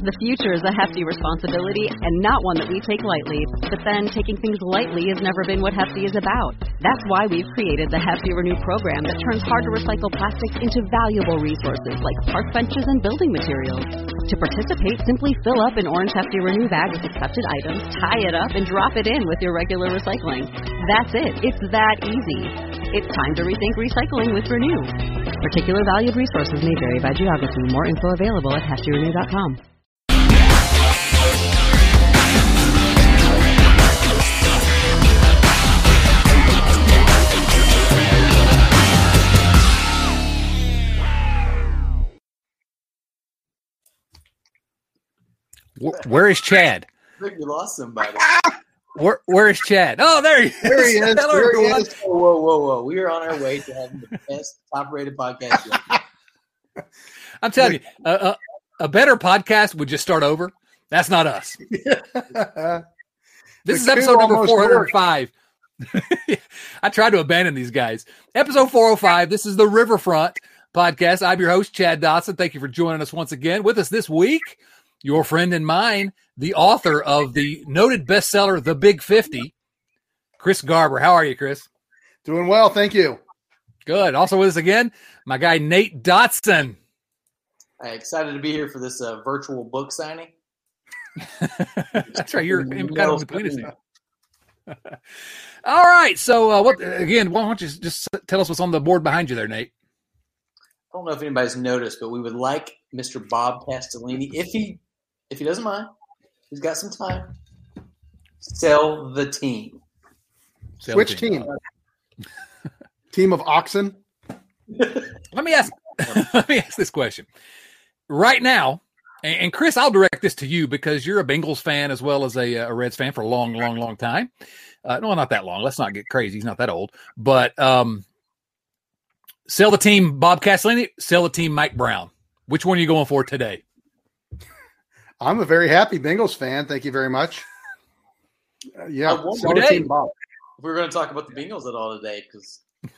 The future is a hefty responsibility and not one that we take lightly. But then taking things lightly has never been what Hefty is about. That's why we've created the Hefty Renew program that turns hard-to-recycle plastics into valuable resources like park benches and building materials. To participate, simply fill up an orange Hefty Renew bag with accepted items, tie it up, and drop it in with your regular recycling. That's it. It's that easy. It's time to rethink recycling with Renew. Particular valued resources may vary by geography. More info available at heftyrenew.com. Where is Chad? I think we lost somebody. Where is Chad? Oh, there he is. There he is. Hello, everyone. He is. Whoa. We are on our way to having the best top-rated podcast yet. I'm telling you, a better podcast would just start over. That's not us. This is episode number 405. I tried to abandon these guys. Episode 405. This is the Riverfront podcast. I'm your host, Chad Dotson. Thank you for joining us once again. With us this week, your friend and mine, the author of the noted bestseller, The Big 50, Chris Garber. How are you, Chris? Doing well, thank you. Good. Also with us again, my guy, Nate Dotson. Excited to be here for this virtual book signing. That's right. You're kind of between us now. All right. So, why don't you just tell us what's on the board behind you there, Nate? I don't know if anybody's noticed, but we would like Mr. Bob Castellini, if he doesn't mind, he's got some time. Sell the team. Which team? Team of oxen? Let me ask this question. Right now, and Chris, I'll direct this to you because you're a Bengals fan as well as a Reds fan for a long, long, long time. No, not that long. Let's not get crazy. He's not that old. But sell the team Bob Castellini, sell the team Mike Brown. Which one are you going for today? I'm a very happy Bengals fan. Thank you very much. Yeah. Sell the team Bob. If we're going to talk about the Bengals at all today, because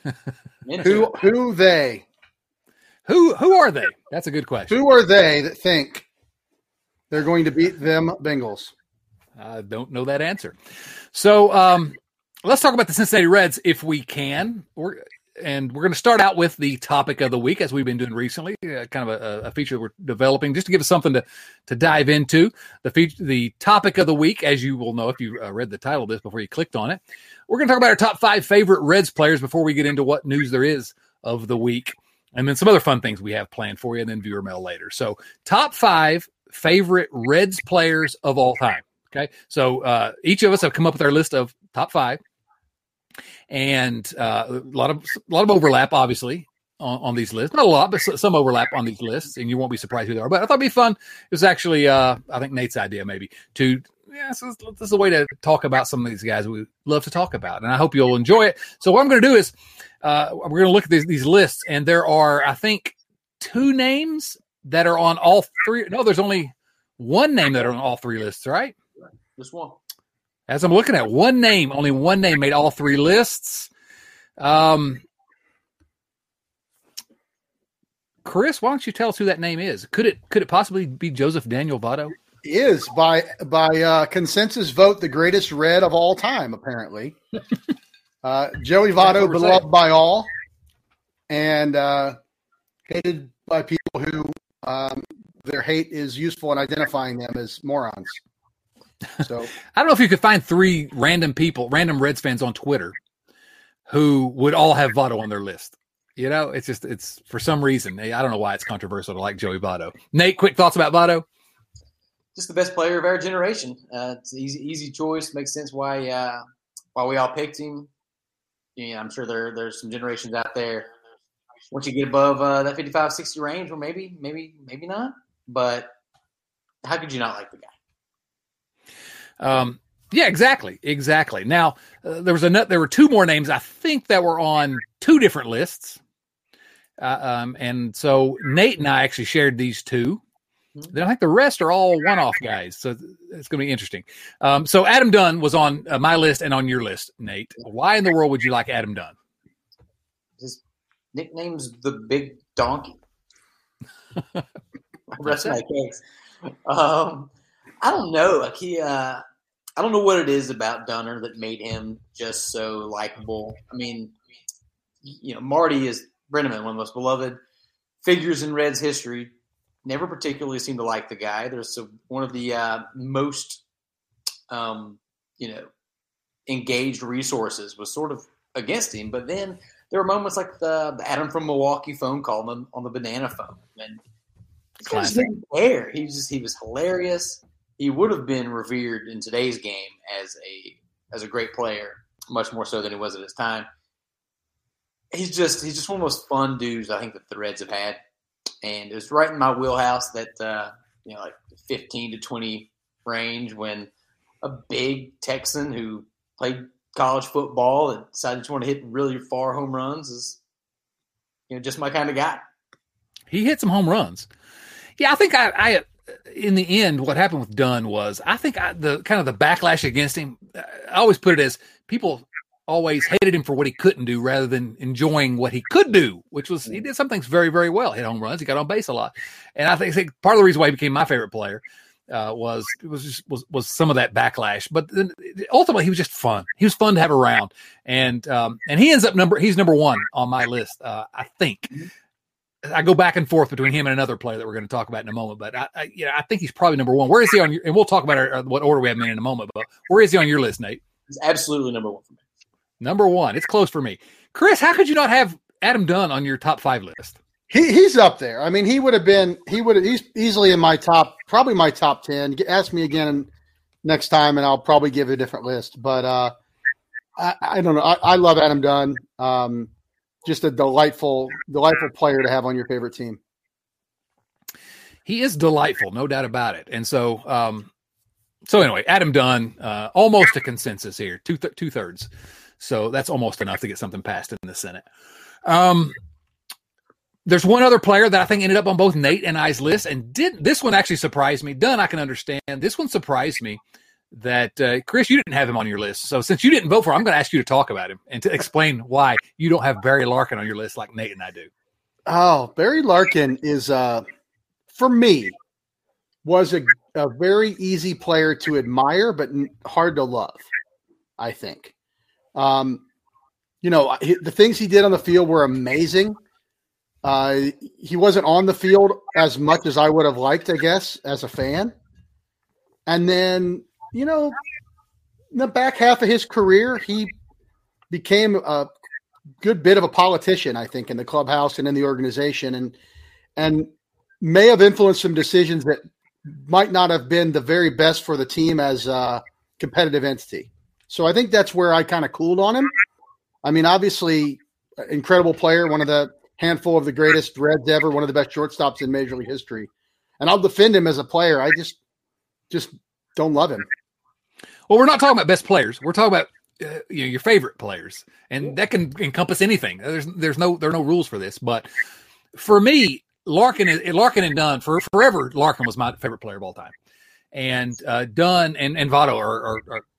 who they? Who are they? That's a good question. Who are they that think they're going to beat them Bengals? I don't know that answer. So let's talk about the Cincinnati Reds if we can. And we're going to start out with the topic of the week, as we've been doing recently, kind of a feature we're developing just to give us something to dive into. The topic of the week, as you will know if you read the title of this before you clicked on it, we're going to talk about our top 5 favorite Reds players before we get into what news there is of the week. And then some other fun things we have planned for you, and then viewer mail later. So top 5 favorite Reds players of all time. Okay. So each of us have come up with our list of top 5. And a lot of overlap, obviously, on these lists. Not a lot, but some overlap on these lists, and you won't be surprised who they are. But I thought it'd be fun. It was actually, I think, Nate's idea maybe so this is a way to talk about some of these guys we love to talk about, and I hope you'll enjoy it. So what I'm going to do is we're going to look at these lists, and there are, I think, 2 names that are on all 3. No, there's only 1 name that are on all 3 lists, right? Just one. As I'm looking at only one name made all 3 lists. Chris, why don't you tell us who that name is? Could it possibly be Joseph Daniel Votto? Is by consensus vote the greatest Red of all time, apparently. Joey Votto, beloved by all, and hated by people who their hate is useful in identifying them as morons. So I don't know if you could find 3 random Reds fans on Twitter who would all have Votto on their list. You know, it's for some reason. I don't know why it's controversial to like Joey Votto. Nate, quick thoughts about Votto? Just the best player of our generation. It's an easy choice. Makes sense why we all picked him. Yeah, I'm sure there's some generations out there. Once you get above that 55-60 range, or maybe not. But how could you not like the guy? Yeah, exactly. Now there were 2 more names I think that were on 2 different lists, and so Nate and I actually shared these 2. Then I think the rest are all one-off guys, so it's going to be interesting. So Adam Dunn was on my list and on your list, Nate. Why in the world would you like Adam Dunn? His nickname's the Big Donkey. Rest my case. I don't know. Like I don't know what it is about Dunner that made him just so likable. I mean, Marty is Brenneman, one of the most beloved figures in Reds history. Never particularly seemed to like the guy. There's one of the most, engaged resources was sort of against him. But then there were moments like the Adam from Milwaukee phone call on the banana phone, and he just didn't care. He was hilarious. He would have been revered in today's game as a great player, much more so than he was at his time. He's just one of those fun dudes I think that the Reds have had, and it was right in my wheelhouse that like 15 to 20 range when a big Texan who played college football and decided to want to hit really far home runs is just my kind of guy. He hit some home runs. Yeah, I think I in the end, what happened with Dunn was, I think the kind of the backlash against him, I always put it as people always hated him for what he couldn't do rather than enjoying what he could do, which was he did some things very, very well. Hit home runs, he got on base a lot, and I think part of the reason why he became my favorite player was some of that backlash. But then, ultimately, he was just fun. He was fun to have around, and he ends up he's number one on my list. I think. I go back and forth between him and another player that we're going to talk about in a moment, but I think he's probably number one. Where is he on your? And we'll talk about what order we have him in a moment. But where is he on your list, Nate? He's absolutely number one for me. Number one. It's close for me. Chris, how could you not have Adam Dunn on your top 5 list? He's up there. I mean, he's easily in probably my top 10. Ask me again next time, and I'll probably give you a different list. But I don't know. I love Adam Dunn. Just a delightful player to have on your favorite team. He is delightful, no doubt about it. And so, anyway, Adam Dunn, almost a consensus here, two-thirds. So that's almost enough to get something passed in the Senate. There's one other player that I think ended up on both Nate and I's list, and this one actually surprised me. Dunn, I can understand. This one surprised me. That Chris, you didn't have him on your list. So since you didn't vote for him, I'm going to ask you to talk about him and to explain why you don't have Barry Larkin on your list like Nate and I do. Oh, Barry Larkin is, for me, was a very easy player to admire, but hard to love, I think. The things he did on the field were amazing. He wasn't on the field as much as I would have liked, I guess, as a fan. And then, in the back half of his career, he became a good bit of a politician, I think, in the clubhouse and in the organization, and may have influenced some decisions that might not have been the very best for the team as a competitive entity. So I think that's where I kind of cooled on him. I mean, obviously, incredible player, one of the handful of the greatest Reds ever, one of the best shortstops in Major League history. And I'll defend him as a player. I just don't love him. Well, we're not talking about best players. We're talking about your favorite players, and that can encompass anything. There are no rules for this. But for me, Larkin and Dunn forever. Larkin was my favorite player of all time, and Dunn and Votto are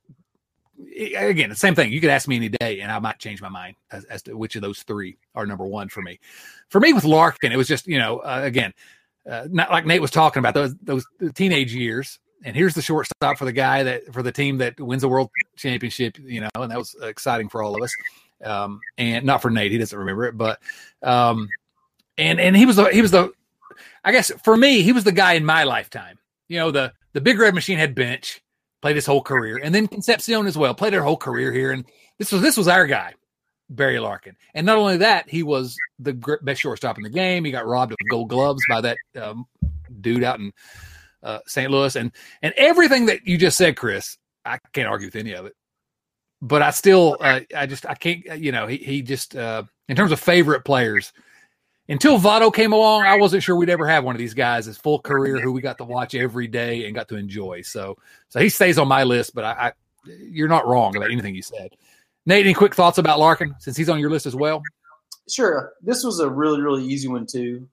again the same thing. You could ask me any day, and I might change my mind as to which of those three are number one for me. For me, with Larkin, it was just not like Nate was talking about those teenage years. And here's the shortstop for the team that wins the world championship, and that was exciting for all of us. And not for Nate, he doesn't remember it, but and he was the I guess for me, he was the guy in my lifetime. The Big Red Machine had Bench, played his whole career, and then Concepcion as well, played their whole career here. And this was our guy, Barry Larkin. And not only that, he was the best shortstop in the game. He got robbed of Gold Gloves by that dude out in St. Louis, and everything that you just said, Chris, I can't argue with any of it. But I still, I can't. He just in terms of favorite players, until Votto came along, I wasn't sure we'd ever have one of these guys his full career who we got to watch every day and got to enjoy. So he stays on my list. But you're not wrong about anything you said. Nate, any quick thoughts about Larkin since he's on your list as well? Sure. This was a really, really easy one too.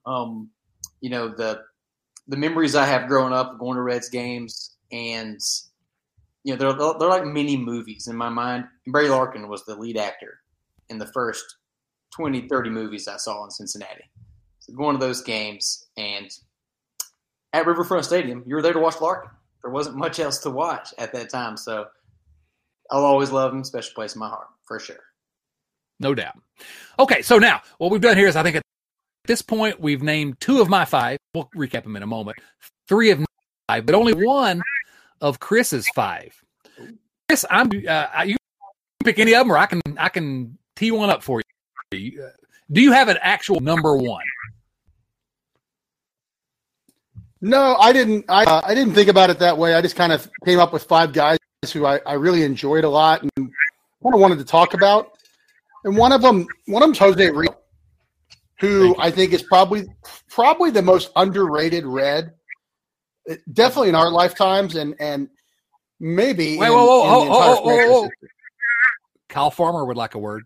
The memories I have growing up going to Reds games, and they're like mini movies in my mind. And Barry Larkin was the lead actor in the first 20, 30 movies I saw in Cincinnati. So going to those games, and at Riverfront Stadium. You were there to watch Larkin. There wasn't much else to watch at that time. So I'll always love him. Special place in my heart, for sure. No doubt. Okay, so now what we've done here is I think at this point we've named 2 of my 5. We'll recap them in a moment. 3 of 5, but only 1 of Chris's 5. Chris, you can pick any of them, or I can tee one up for you. Do you have an actual number 1? No, I didn't. I didn't think about it that way. I just kind of came up with 5 guys who I really enjoyed a lot and kind of wanted to talk about. And one of them's Jose Rio, who I think is probably the most underrated Red, definitely in our lifetimes, and maybe. Whoa. Kyle Farmer would like a word.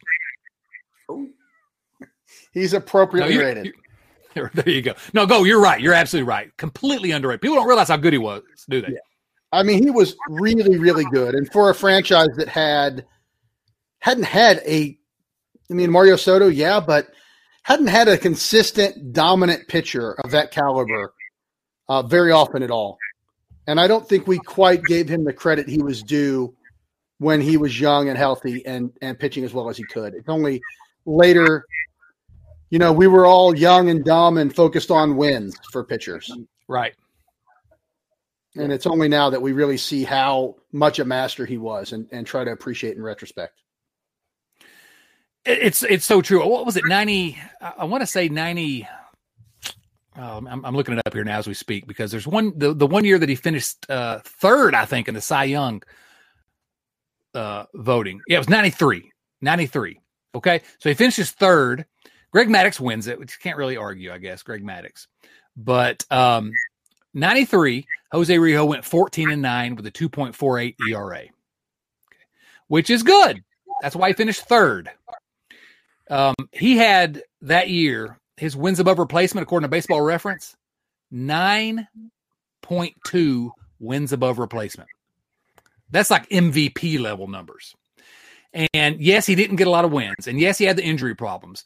He's appropriately rated. There you go. No, go. You're right. You're absolutely right. Completely underrated. People don't realize how good he was, do they? Yeah. I mean, he was really, really good. And for a franchise that hadn't had Mario Soto, yeah, but hadn't had a consistent, dominant pitcher of that caliber very often at all. And I don't think we quite gave him the credit he was due when he was young and healthy and pitching as well as he could. It's only later, we were all young and dumb and focused on wins for pitchers. Right. And it's only now that we really see how much a master he was and try to appreciate in retrospect. It's so true. What was it? 90? I want to say 90. I'm looking it up here now as we speak because there's the 1 year that he finished 3rd, I think, in the Cy Young voting. Yeah, it was 93. 93. Okay, so he finishes 3rd. Greg Maddux wins it, which you can't really argue, I guess. Greg Maddux, but 93. Jose Rio went 14-9 with a 2.48 ERA, which is good. That's why he finished 3rd. He had that year, his wins above replacement, according to Baseball Reference, 9.2 wins above replacement. That's like MVP level numbers. And yes, he didn't get a lot of wins. And yes, he had the injury problems.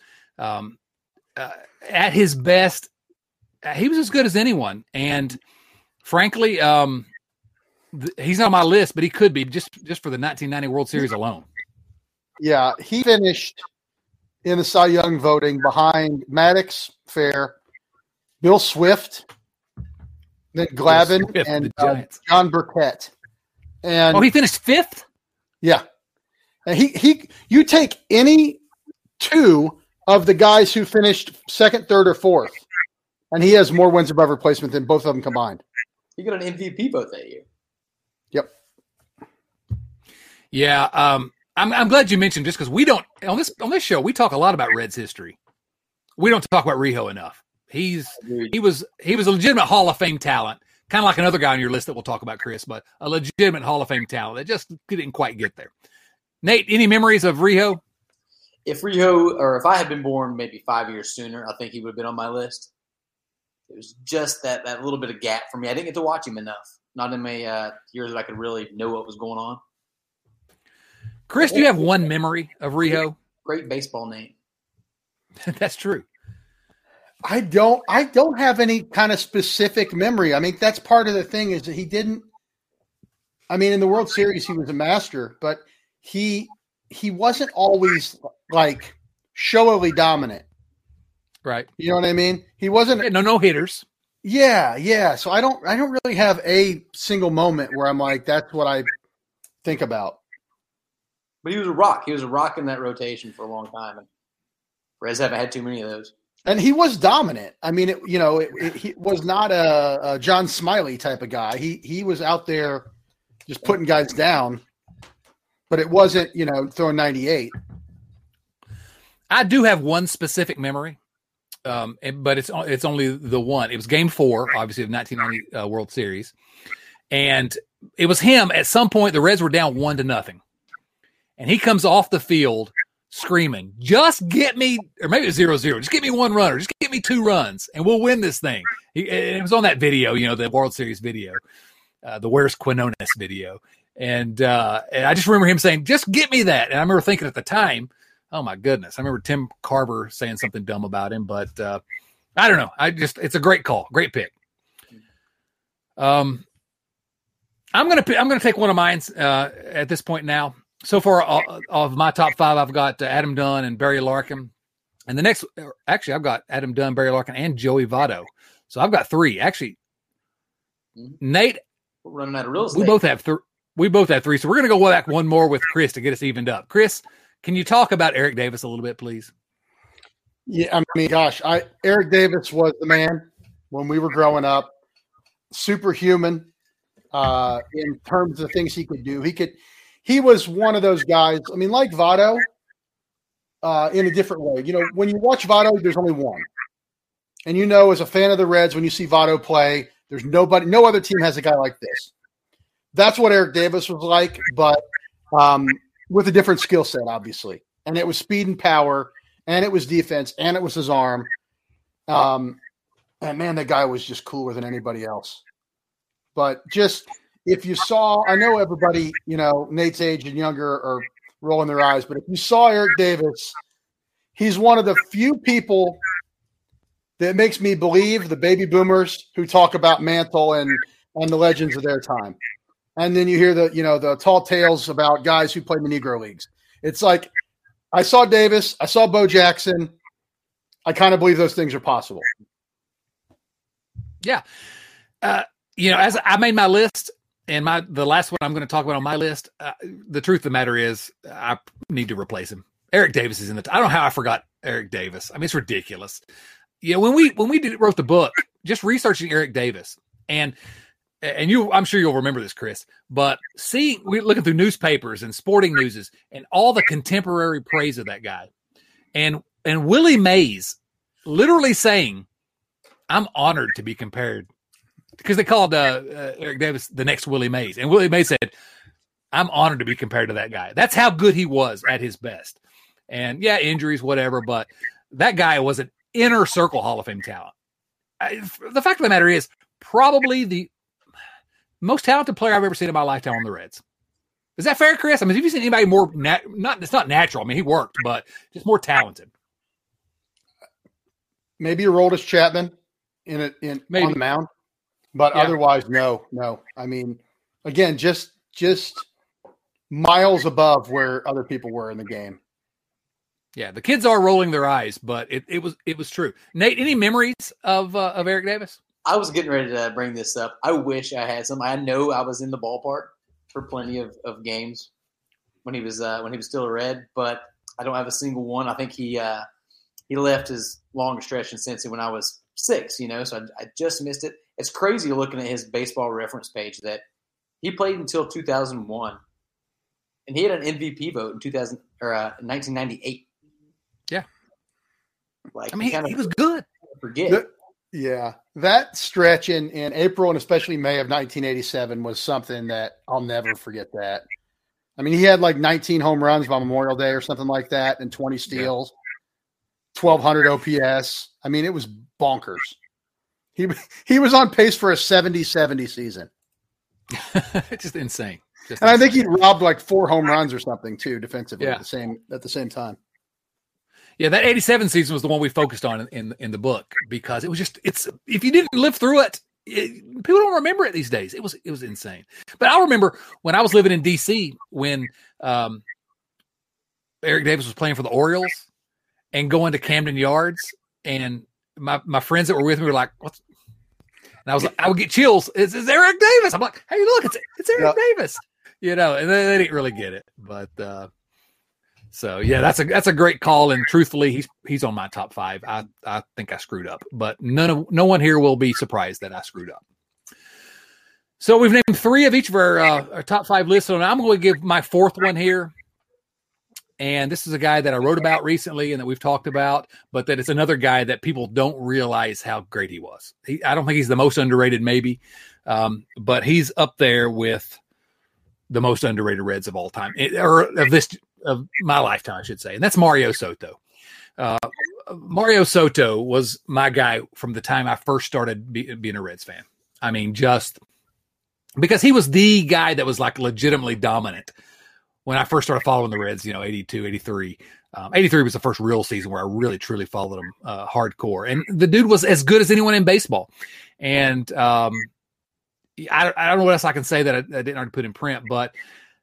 At his best, he was as good as anyone. And frankly, he's not on my list, but he could be just for the 1990 World Series alone. Yeah, he finished in the Cy Young voting behind Maddux, Fair, Bill Swift, then Glavine, and John Burkett. And he finished 5th? Yeah. And you take any 2 of the guys who finished 2nd, 3rd, or 4th, and he has more wins above replacement than both of them combined. He got an MVP vote that year. Yep. Yeah. I'm glad you mentioned, just because we don't on this show we talk a lot about Reds history. We don't talk about Rio enough. He was a legitimate Hall of Fame talent, kind of like another guy on your list that we'll talk about, Chris, but a legitimate Hall of Fame talent that just didn't quite get there. Nate, any memories of Rio? If I had been born maybe 5 years sooner, I think he would have been on my list. It was just that little bit of gap for me. I didn't get to watch him enough. Not in my years that I could really know what was going on. Chris, do you have one memory of Rio? Great baseball name. That's true. I don't have any kind of specific memory. I mean, that's part of the thing is that he didn't. I mean, in the World Series, he was a master, but he wasn't always like showily dominant. Right. You know what I mean? He wasn't no hitters. Yeah. So I don't really have a single moment where I'm like, that's what I think about. But he was a rock. He was a rock in that rotation for a long time, and Reds haven't had too many of those. And he was dominant. I mean, he was not a John Smiley type of guy. He was out there just putting guys down, but it wasn't, throwing 98. I do have one specific memory, but it's only the one. It was Game 4, obviously, of 1990 World Series, and it was him. At some point, the Reds were down 1-0, and he comes off the field screaming, "Just get me," or maybe it's 0-0. Just get me one runner. Just get me 2 runs, and we'll win this thing. It was on that video, the World Series video, the "Where's Quinones" video, and I just remember him saying, "Just get me that." And I remember thinking at the time, "Oh my goodness!" I remember Tim Carver saying something dumb about him, but I don't know. It's a great call, great pick. I'm gonna take one of mine at this point now. So far, of my top 5, I've got Adam Dunn and Barry Larkin, and the next, actually, I've got Adam Dunn, Barry Larkin, and Joey Votto. So I've got 3. Actually, Nate, we're running out of real estate. We both have 3. We both have 3. So we're gonna go back one more with Chris to get us evened up. Chris, can you talk about Eric Davis a little bit, please? Yeah, I mean, gosh, Eric Davis was the man when we were growing up. Superhuman in terms of the things he could do. He was one of those guys. I mean, like Votto, in a different way. You know, when you watch Votto, there's only one, and you know, as a fan of the Reds, when you see Votto play, there's no other team has a guy like this. That's what Eric Davis was like, but with a different skill set, obviously. And it was speed and power, and it was defense, and it was his arm. And man, that guy was just cooler than anybody else. But just if you saw, I know everybody, you know, Nate's age and younger are rolling their eyes, but if you saw Eric Davis, he's one of the few people that makes me believe the baby boomers who talk about Mantle and the legends of their time. And then you hear the tall tales about guys who played in the Negro Leagues. It's like, I saw Davis, I saw Bo Jackson. I kind of believe those things are possible. Yeah. As I made my list, and the last one I'm going to talk about on my list, the truth of the matter is I need to replace him. Eric Davis is in the I don't know how I forgot Eric Davis. I mean, it's ridiculous. Yeah, when we wrote the book, just researching Eric Davis, and I'm sure you'll remember this, Chris, but we're looking through newspapers and sporting newses and all the contemporary praise of that guy. And Willie Mays literally saying, I'm honored to be compared, because they called Eric Davis the next Willie Mays. And Willie Mays said, I'm honored to be compared to that guy. That's how good he was at his best. And yeah, injuries, whatever, but that guy was an inner circle Hall of Fame talent. The fact of the matter is, probably the most talented player I've ever seen in my lifetime on the Reds. Is that fair, Chris? I mean, have you seen anybody more it's not natural. I mean, he worked, but just more talented. Maybe Aroldis Chapman on the mound, but otherwise, no. I mean, again, just miles above where other people were in the game. Yeah, the kids are rolling their eyes, but it was true. Nate, any memories of Eric Davis? I was getting ready to bring this up. I wish I had some. I know I was in the ballpark for plenty of games when he was still a Red, but I don't have a single one. I think he left his longest stretch in Cincy when I was 6, so I just missed it. It's crazy looking at his baseball reference page that he played until 2001, and he had an MVP vote in 1998. Yeah, like I mean, he was good. Forget. Yeah, that stretch in April and especially May of 1987 was something that I'll never forget. That, I mean, he had like 19 home runs by Memorial Day or something like that, and 20 steals, 1,200 OPS. I mean, it was bonkers. He was on pace for a 70-70 season. Just insane. I think he'd robbed like 4 home runs or something too defensively at the same time. Yeah, that 87 season was the one we focused on in the book, because it was if you didn't live through it, people don't remember it these days. It was insane. But I remember when I was living in D.C. when Eric Davis was playing for the Orioles and going to Camden Yards, and my friends that were with me were like, "What's?" And I would get chills. It's Eric Davis. I'm like, "Hey, look, it's Eric Davis." And they didn't really get it, but. So yeah, that's a great call, and truthfully, he's on my top 5. I think I screwed up, but no one here will be surprised that I screwed up. So we've named 3 of each of our top 5 lists, and I'm going to give my 4th one here. And this is a guy that I wrote about recently and that we've talked about, but that it's another guy that people don't realize how great he was. I don't think he's the most underrated, maybe, but he's up there with the most underrated Reds of all time, of my lifetime, I should say. And that's Mario Soto. Mario Soto was my guy from the time I first started being a Reds fan. I mean, just because he was the guy that was like legitimately dominant when I first started following the Reds, 82, 83. 83 was the first real season where I really, truly followed him hardcore. And the dude was as good as anyone in baseball. And I don't know what else I can say that I didn't already put in print, but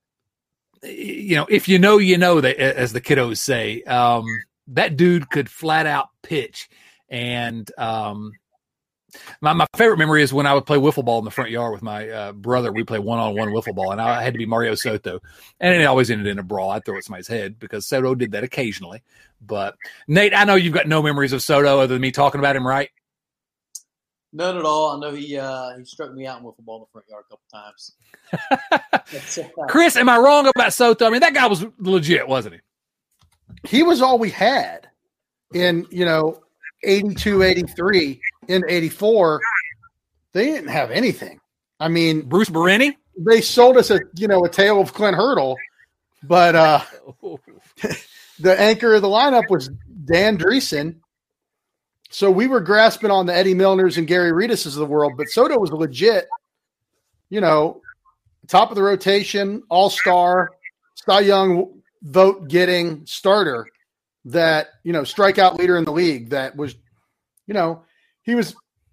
if you know, that, as the kiddos say, that dude could flat out pitch. And my favorite memory is when I would play wiffle ball in the front yard with my brother. We play one-on-one wiffle ball, and I had to be Mario Soto, and it always ended in a brawl. I'd throw it at somebody's head because Soto did that occasionally. But Nate, I know you've got no memories of Soto other than me talking about him, right? None at all. I know he struck me out in wiffle ball in the front yard a couple times. Chris, am I wrong about Soto? I mean, that guy was legit, wasn't he? He was all we had in 82, 83, in 84. They didn't have anything. I mean, Bruce Berenni? They sold us a tale of Clint Hurdle, but the anchor of the lineup was Dan Dreesen. So we were grasping on the Eddie Milners and Gary Reedises of the world, but Soto was a legit, top of the rotation, all-star, Cy Young vote getting starter that, strikeout leader in the league that was, he was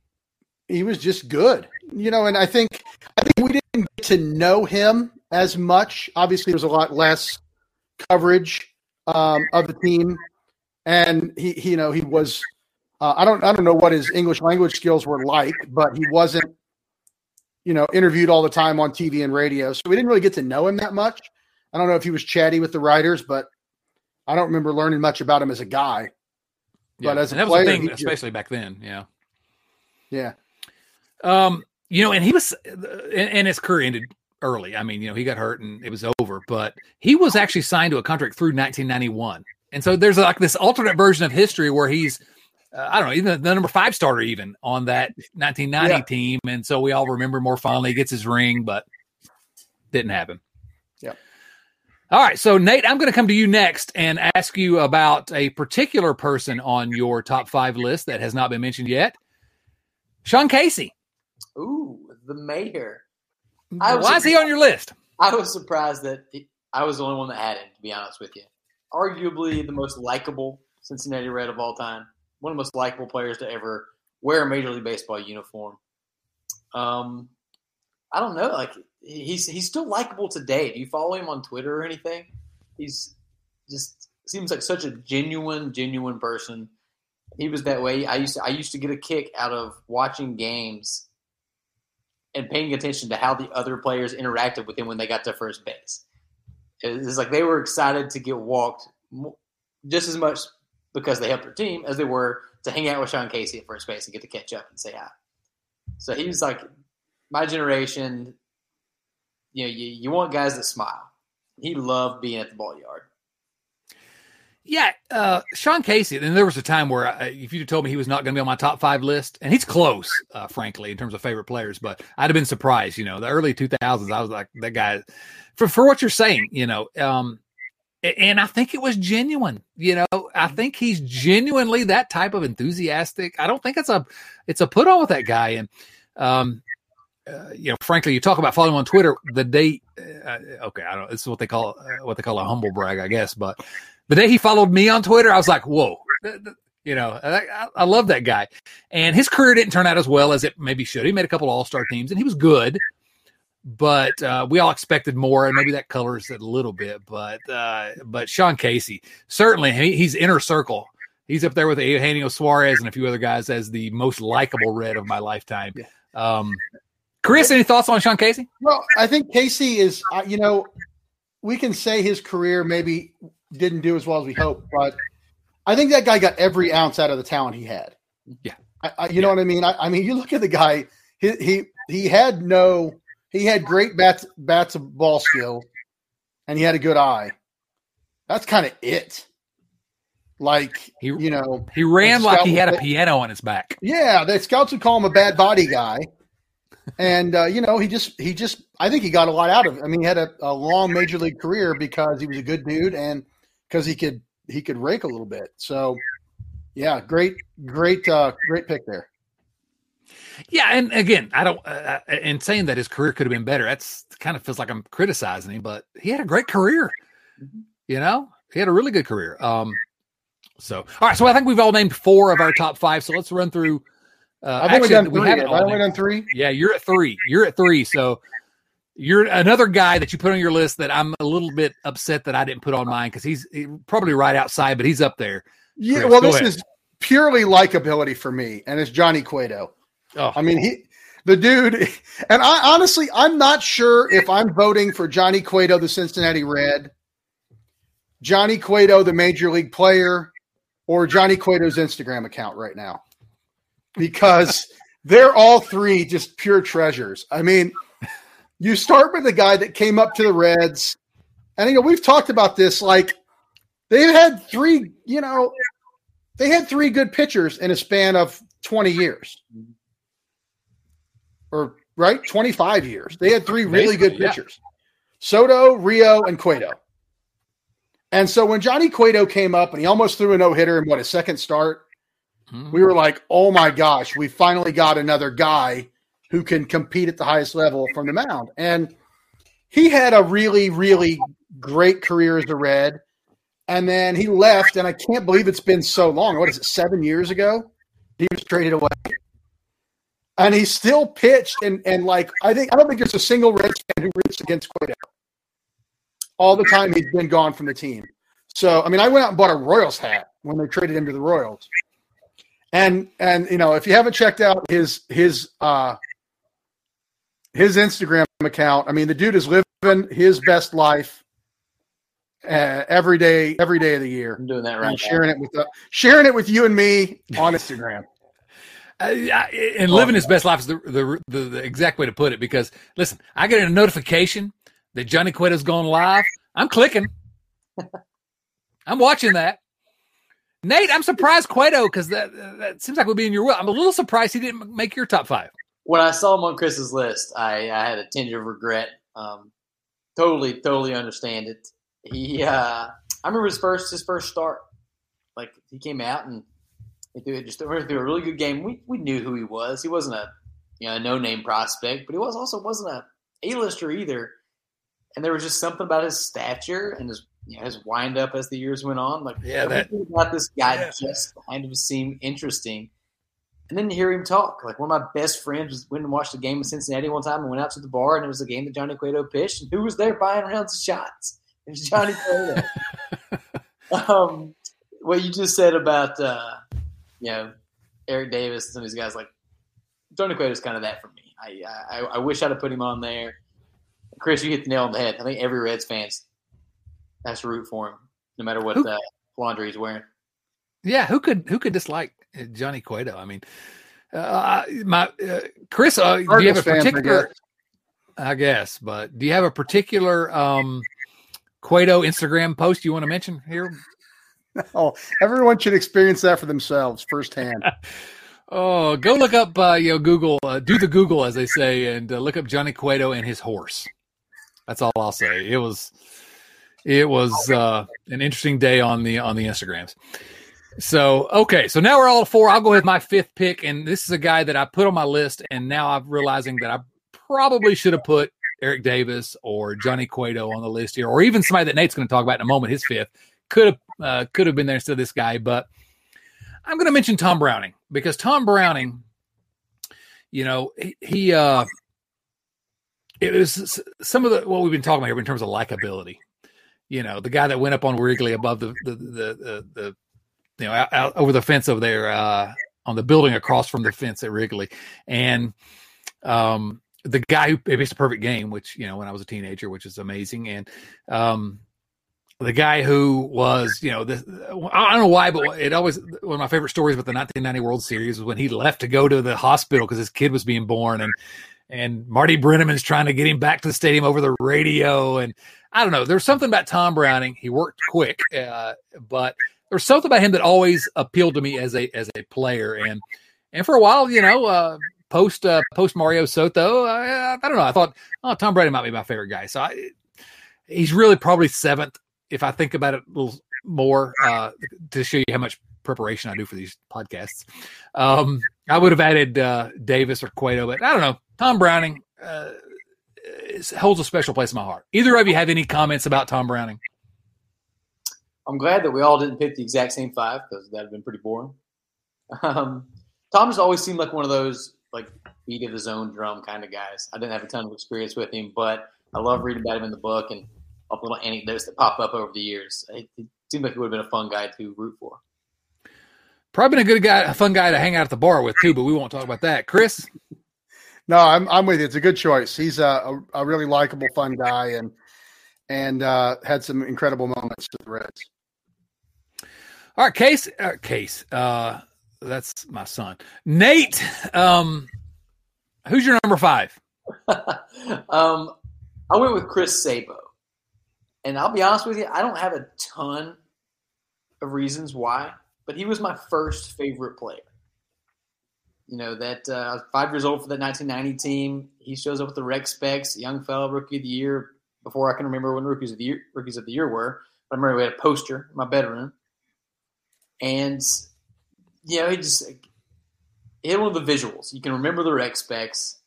just good, and I think we didn't get to know him as much. Obviously there was a lot less coverage of the team, and he was, I don't know what his English language skills were like, but he wasn't, interviewed all the time on TV and radio. So we didn't really get to know him that much. I don't know if he was chatty with the writers, but I don't remember learning much about him as a guy. Yeah, but as a that player, was a thing, especially back then. Yeah. Yeah. And he was, and his career ended early. I mean, he got hurt and it was over, but he was actually signed to a contract through 1991. And so there's like this alternate version of history where he's, I don't know, even the number 5 starter even on that 1990 team. And so we all remember more fondly. He gets his ring, but didn't happen. Yeah. All right. So Nate, I'm going to come to you next and ask you about a particular person on your top 5 list that has not been mentioned yet. Sean Casey. Ooh, the mayor. Why is he on your list? I was surprised that I was the only one that had him, to be honest with you. Arguably the most likable Cincinnati Red of all time. One of the most likable players to ever wear a Major League Baseball uniform. I don't know. Like he's still likable today. Do you follow him on Twitter or anything? He's just seems like such a genuine person. He was that way. I used to get a kick out of watching games and paying attention to how the other players interacted with him when they got to first base. It was like they were excited to get walked just as much because they helped their team as they were to hang out with Sean Casey at first base and get to catch up and say hi. So he was like my generation. You want guys that smile. He loved being at the ball yard. Yeah, Sean Casey. And there was a time where if you told me he was not going to be on my top 5 list, and he's close, frankly, in terms of favorite players, but I'd have been surprised. The early 2000s, I was like, that guy, for what you're saying, and I think it was genuine. I think he's genuinely that type of enthusiastic. I don't think it's a put on with that guy. And frankly, you talk about following him on Twitter. The day, okay, I don't. This is what they call a humble brag, I guess, but. The day he followed me on Twitter, I was like, whoa, I love that guy. And his career didn't turn out as well as it maybe should. He made a couple of all-star teams, and he was good. But we all expected more, and maybe that colors it a little bit. But Sean Casey, certainly, he's inner circle. He's up there with Eugenio Suarez and a few other guys as the most likable Red of my lifetime. Yeah. Chris, any thoughts on Sean Casey? Well, I think Casey is, we can say his career maybe – didn't do as well as we hoped, but I think that guy got every ounce out of the talent he had. Yeah. You know what I mean? I mean, you look at the guy, he had great bats of ball skill, and he had a good eye. That's kind of it. Like, he ran like he had a piano on his back. Yeah. The scouts would call him a bad body guy. And, he just, I think he got a lot out of it. I mean, he had a long major league career because he was a good dude and because he could rake a little bit. So yeah, great pick there. Yeah. And again, I don't, in saying that his career could have been better, that's kind of feels like I'm criticizing him, but he had a great career. He had a really good career. All right. So I think we've all named 4 of our top 5. So let's run through I've only done three. I've only done three. Yeah, you're at three. So you're another guy that you put on your list that I'm a little bit upset that I didn't put on mine because he's probably right outside, but he's up there. Yeah, Chris, well, this is purely likability for me, and it's Johnny Cueto. Oh. I mean, the dude, and I'm not sure if I'm voting for Johnny Cueto, the Cincinnati Red, Johnny Cueto, the Major League player, or Johnny Cueto's Instagram account right now, because they're all three just pure treasures. I mean, you start with the guy that came up to the Reds, and we've talked about this. Like, they had three good pitchers in a span of 20 years. Or, right? 25 years. They had three really good pitchers. Yeah. Soto, Rio, and Cueto. And so when Johnny Cueto came up and he almost threw a no-hitter in, his second start, we were like, oh, my gosh, we finally got another guy who can compete at the highest level from the mound. And he had a really, really great career as a Red. And then he left, and I can't believe it's been so long. What is it, 7 years ago? He was traded away. And he still pitched, and I don't think there's a single Reds fan who roots against Cueto. All the time he's been gone from the team. So, I mean, I went out and bought a Royals hat when they traded him to the Royals. And if you haven't checked out his Instagram account, I mean, the dude is living his best life every day of the year. I'm doing that right now. Sharing it with you and me on Instagram. And living his best life is the exact way to put it, because, listen, I get a notification that Johnny Cueto's going live. I'm clicking. I'm watching that. Nate, I'm surprised Cueto, because that seems like would be in your will. I'm a little surprised he didn't make your top five. When I saw him on Chris's list, I had a tinge of regret. Totally understand it. I remember his first start. Like, he came out and he threw a really good game. We knew who he was. He wasn't a no-name prospect, but he wasn't a A-lister either. And there was just something about his stature and his wind-up as the years went on. Like, everything about this guy just kind of seemed interesting. And then to hear him talk, like, one of my best friends went and watched a game in Cincinnati one time and went out to the bar, and it was a game that Johnny Cueto pitched. And who was there buying rounds of shots? It was Johnny Cueto. What you just said about Eric Davis and some of these guys, like, Johnny Cueto is kind of that for me. I wish I'd have put him on there. Chris, you hit the nail on the head. I think every Reds fan has to root for him, no matter what laundry he's wearing. Yeah, who could dislike Johnny Cueto? I mean, Chris, do you have a particular? I guess, but do you have a particular Cueto Instagram post you want to mention here? Oh, everyone should experience that for themselves firsthand. Oh, go look up, Google, do the Google, as they say, and look up Johnny Cueto and his horse. That's all I'll say. It was an interesting day on the Instagrams. So, okay. So now we're all four. I'll go with my fifth pick. And this is a guy that I put on my list. And now I'm realizing that I probably should have put Eric Davis or Johnny Cueto on the list here, or even somebody that Nate's going to talk about in a moment. His fifth could have been there instead of this guy, but I'm going to mention Tom Browning, because Tom Browning, it was some of what we've been talking about here in terms of likability. The guy that went up on Wrigley above the out over the fence over there on the building across from the fence at Wrigley, and the guy who pitched a perfect game, which when I was a teenager, which is amazing, and the guy who was, I don't know why, but it always, one of my favorite stories about the 1990 World Series was when he left to go to the hospital because his kid was being born, and Marty Brenneman's trying to get him back to the stadium over the radio. And I don't know, there's something about Tom Browning. He worked quick, but there's something about him that always appealed to me as a player. And for a while, post Mario Soto, I don't know. I thought, Tom Brady might be my favorite guy. So he's really probably seventh if I think about it a little more, to show you how much preparation I do for these podcasts. I would have added Davis or Cueto, but I don't know. Tom Browning holds a special place in my heart. Either of you have any comments about Tom Browning? I'm glad that we all didn't pick the exact same five, because that would have been pretty boring. Tom Tom just always seemed like one of those like beat of his own drum kind of guys. I didn't have a ton of experience with him, but I love reading about him in the book and all the little anecdotes that pop up over the years. It seemed like he would have been a fun guy to root for. Probably been a fun guy to hang out at the bar with too, but we won't talk about that. Chris? No, I'm with you. It's a good choice. He's a really likable, fun guy, and had some incredible moments with the Reds. All right, Case. That's my son. Nate, who's your number 5? I went with Chris Sabo. And I'll be honest with you, I don't have a ton of reasons why, but he was my first favorite player. You know, I was 5 years old for that 1990 team. He shows up with the Rec Specs, young fellow, rookie of the year, before I can remember when rookies of the year were. But I remember we had a poster in my bedroom. And, you know, he had one of the visuals. You can remember the Rec Specs.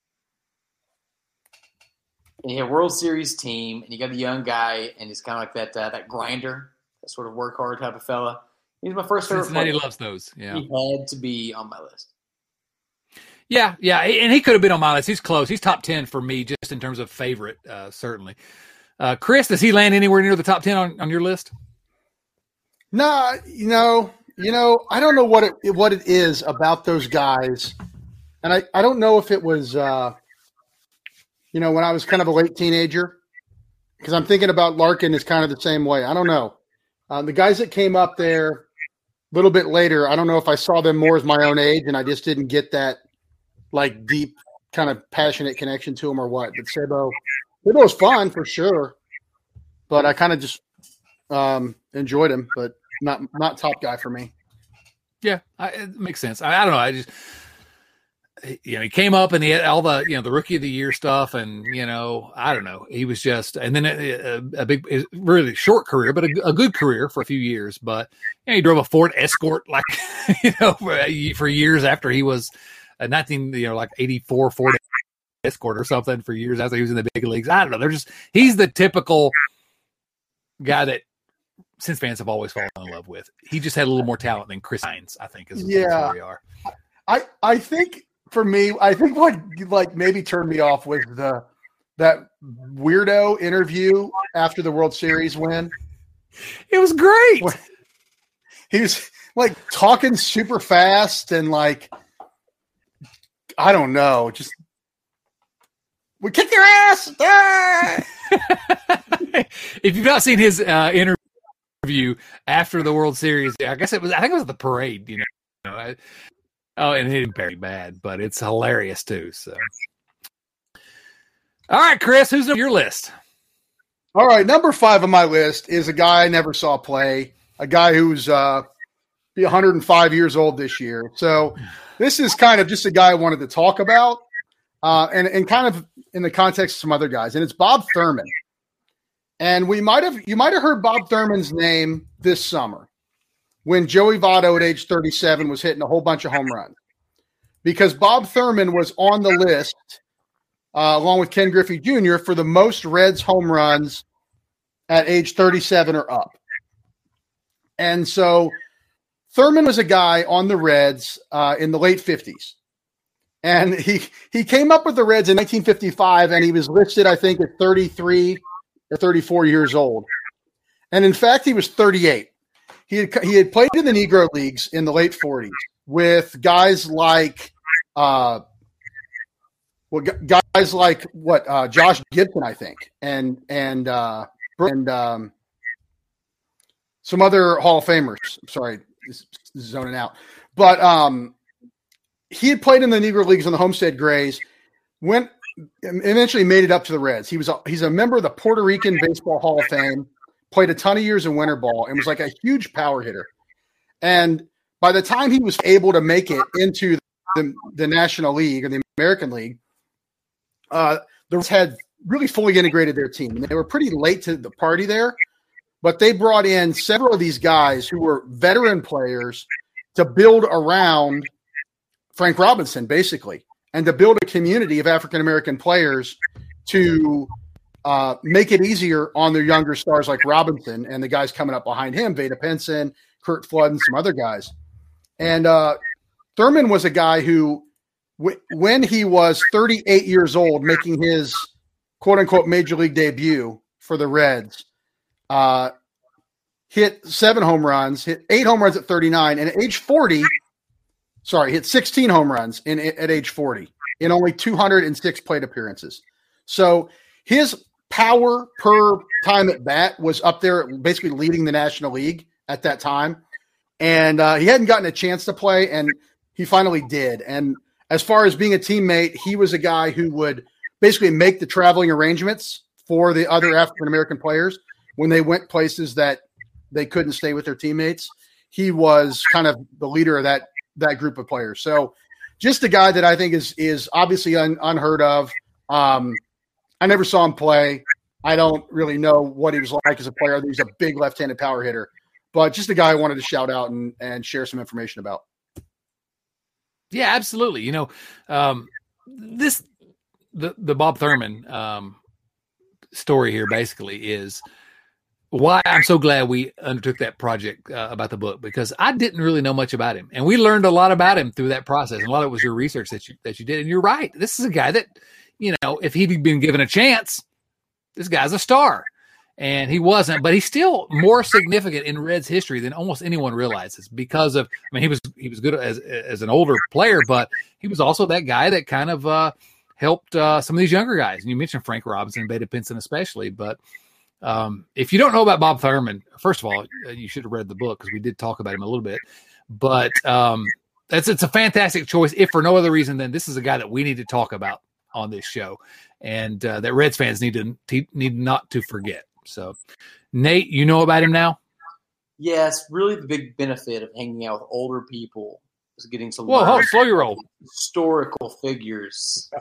And you have a World Series team, and you got a young guy, and he's kind of like that grinder, that sort of work hard type of fella. He's my first favorite Cincinnati player. Loves those. Yeah, he had to be on my list. Yeah, and he could have been on my list. He's close. He's top 10 for me, just in terms of favorite, certainly. Chris, does he land anywhere near the top 10 on your list? No, you know, I don't know what it is about those guys, and I don't know if it was. When I was kind of a late teenager, because I'm thinking about Larkin is kind of the same way. I don't know. The guys that came up there a little bit later, I don't know if I saw them more as my own age and I just didn't get that like deep kind of passionate connection to them or what. But Sabo was fun for sure, but I kind of just enjoyed him, but not top guy for me. Yeah, it makes sense. I don't know. He came up and he had all the, the rookie of the year stuff. And, I don't know. He was just, and then a big, really short career, but a good career for a few years. But he drove a Ford Escort, like, for years after he was a 84 Ford Escort or something for years after he was in the big leagues. I don't know. He's the typical guy that Sens fans have always fallen in love with. He just had a little more talent than Chris Hines, I think, is where we are. I think, for me, I think what like maybe turned me off was that weirdo interview after the World Series win. It was great. He was like talking super fast and like, I don't know, just we kick your ass. If you've not seen his interview after the World Series, I think it was at the parade. And it didn't very bad, but it's hilarious too. So, all right, Chris, who's on your list? All right, number 5 on my list is a guy I never saw play, a guy who's be 105 years old this year. So, this is kind of just a guy I wanted to talk about, and kind of in the context of some other guys, and it's Bob Thurman. And you might have heard Bob Thurman's name this summer, when Joey Votto at age 37 was hitting a whole bunch of home runs, because Bob Thurman was on the list along with Ken Griffey Jr. for the most Reds home runs at age 37 or up. And so Thurman was a guy on the Reds in the late 50s. And he came up with the Reds in 1955, and he was listed, I think, at 33 or 34 years old. And in fact, he was 38. He had played in the Negro Leagues in the late 40s with guys like Josh Gibson, I think, and some other Hall of Famers. I'm sorry, this is zoning out. But he had played in the Negro Leagues on the Homestead Grays, eventually made it up to the Reds. He's a member of the Puerto Rican Baseball Hall of Fame. Played a ton of years in winter ball and was like a huge power hitter. And by the time he was able to make it into the National League or the American League, the Reds had really fully integrated their team. And they were pretty late to the party there, but they brought in several of these guys who were veteran players to build around Frank Robinson, basically, and to build a community of African-American players to make it easier on their younger stars like Robinson and the guys coming up behind him, Vada Pinson, Kurt Flood, and some other guys. And Thurman was a guy who, when he was 38 years old, making his quote-unquote major league debut for the Reds, hit 7 home runs, hit 8 home runs at 39, and at age 40, hit 16 home runs at age 40 in only 206 plate appearances. So his power per time at bat was up there, basically leading the National League at that time. And he hadn't gotten a chance to play, and he finally did. And as far as being a teammate, he was a guy who would basically make the traveling arrangements for the other African-American players when they went places that they couldn't stay with their teammates. He was kind of the leader of that group of players. So just a guy that I think is obviously unheard of. I never saw him play. I don't really know what he was like as a player. He's a big left-handed power hitter, but just a guy I wanted to shout out and share some information about. Yeah, absolutely. You know, the Bob Thurman story here basically is why I'm so glad we undertook that project about the book, because I didn't really know much about him, and we learned a lot about him through that process. And a lot of it was your research that you did. And you're right. This is a guy that, you know, if he'd been given a chance, this guy's a star. And he wasn't, but he's still more significant in Reds history than almost anyone realizes because of, I mean, he was good as an older player, but he was also that guy that kind of helped some of these younger guys. And you mentioned Frank Robinson, Beta Pinson especially, but if you don't know about Bob Thurman, first of all, you should have read the book because we did talk about him a little bit, but it's a fantastic choice, if for no other reason than this is a guy that we need to talk about on this show, and that Reds fans need not to forget. So, Nate, you know about him now? Yes, really the big benefit of hanging out with older people is getting to learn slow your roll. Historical figures.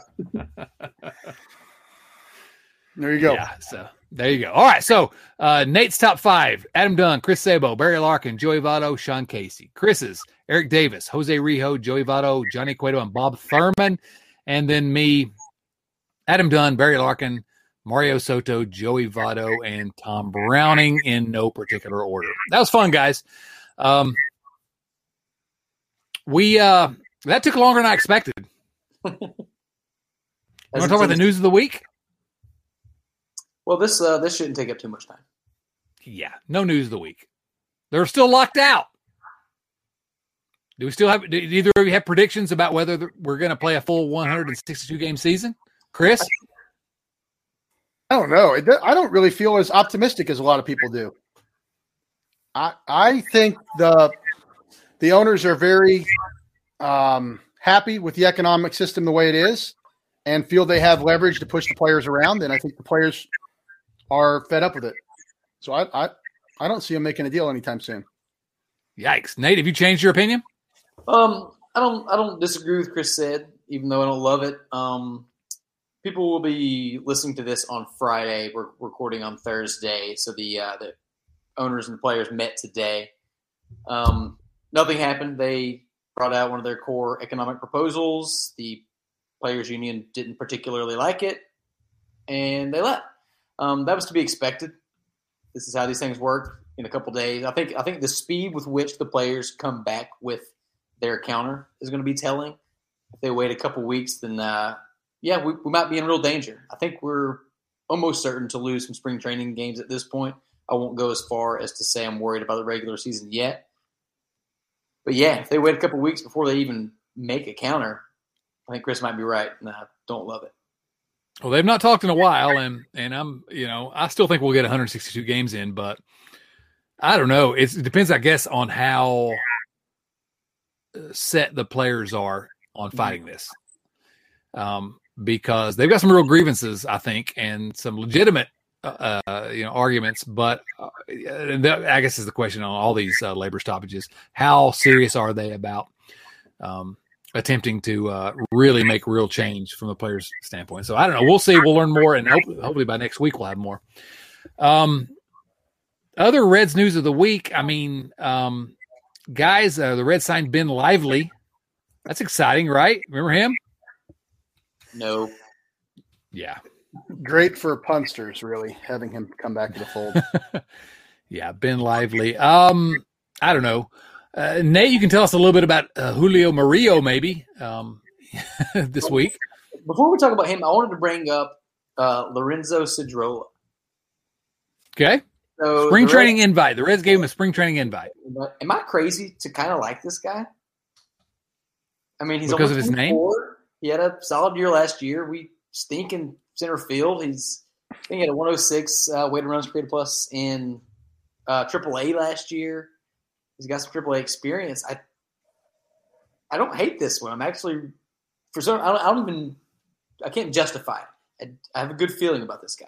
There you go. Yeah, so there you go. All right, so Nate's top 5: Adam Dunn, Chris Sabo, Barry Larkin, Joey Votto, Sean Casey. Chris's: Eric Davis, Jose Rijo, Joey Votto, Johnny Cueto, and Bob Thurman. And then me, Adam Dunn, Barry Larkin, Mario Soto, Joey Votto, and Tom Browning in no particular order. That was fun, guys. That took longer than I expected. You want to talk about the news of the week? Well, this shouldn't take up too much time. Yeah, no news of the week. They're still locked out. Do either of you have predictions about whether we're going to play a full 162 game season? Chris? I don't know. I don't really feel as optimistic as a lot of people do. I think the owners are very happy with the economic system the way it is and feel they have leverage to push the players around, and I think the players are fed up with it. So I don't see them making a deal anytime soon. Yikes. Nate, have you changed your opinion? I don't disagree with Chris said, even though I don't love it. People will be listening to this on Friday. We're recording on Thursday, so the owners and the players met today. Nothing happened. They brought out one of their core economic proposals. The players' union didn't particularly like it, and they left. That was to be expected. This is how these things work in a couple days. I think the speed with which the players come back with their counter is going to be telling. If they wait a couple weeks, then we might be in real danger. I think we're almost certain to lose some spring training games at this point. I won't go as far as to say I'm worried about the regular season yet. But yeah, if they wait a couple weeks before they even make a counter, I think Chris might be right. And I don't love it. Well, they've not talked in a while, and I'm, I still think we'll get 162 games in, but I don't know. It depends, I guess, on how set the players are on fighting this. Because they've got some real grievances, I think, and some legitimate, arguments. But I guess is the question on all these labor stoppages: how serious are they about attempting to really make real change from the players' standpoint? So I don't know. We'll see. We'll learn more, and hopefully by next week we'll have more. Other Reds news of the week. I mean, guys, the Reds signed Ben Lively. That's exciting, right? Remember him? No. Yeah. Great for punsters, really, having him come back to the fold. Yeah, Ben Lively. I don't know. Nate, you can tell us a little bit about Julio Murillo, maybe this week. Before we talk about him, I wanted to bring up Lorenzo Cedrola. Okay. So spring training invite. The Reds gave him a spring training invite. Am I crazy to kind of like this guy? I mean, he's because of his name. He had a solid year last year. We stink in center field. He had a 106 weighted runs created plus in AAA last year. He's got some AAA experience. I don't hate this one. I'm actually I can't justify it. I have a good feeling about this guy.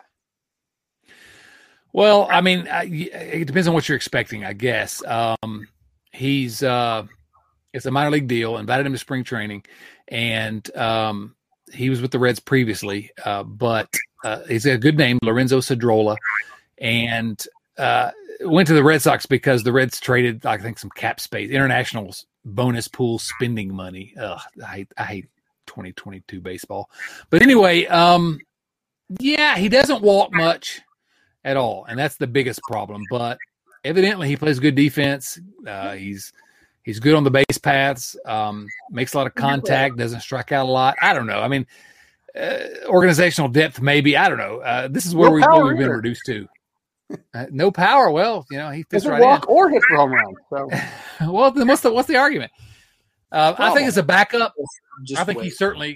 Well, I mean, it depends on what you're expecting, I guess. It's a minor league deal, invited him to spring training, and he was with the Reds previously, but he's got a good name, Lorenzo Cedrola, and went to the Red Sox because the Reds traded, I think, some cap space, international bonus pool spending money. I hate 2022 baseball. But anyway, he doesn't walk much at all, and that's the biggest problem. But evidently he plays good defense. He's good on the base paths, makes a lot of contact, doesn't strike out a lot. I don't know. I mean, organizational depth maybe. I don't know. This is where we've been reduced to. No power. Well, he fits right walk in. Or hit for home run. So. Well, then what's the argument? I think as a backup, I think he's certainly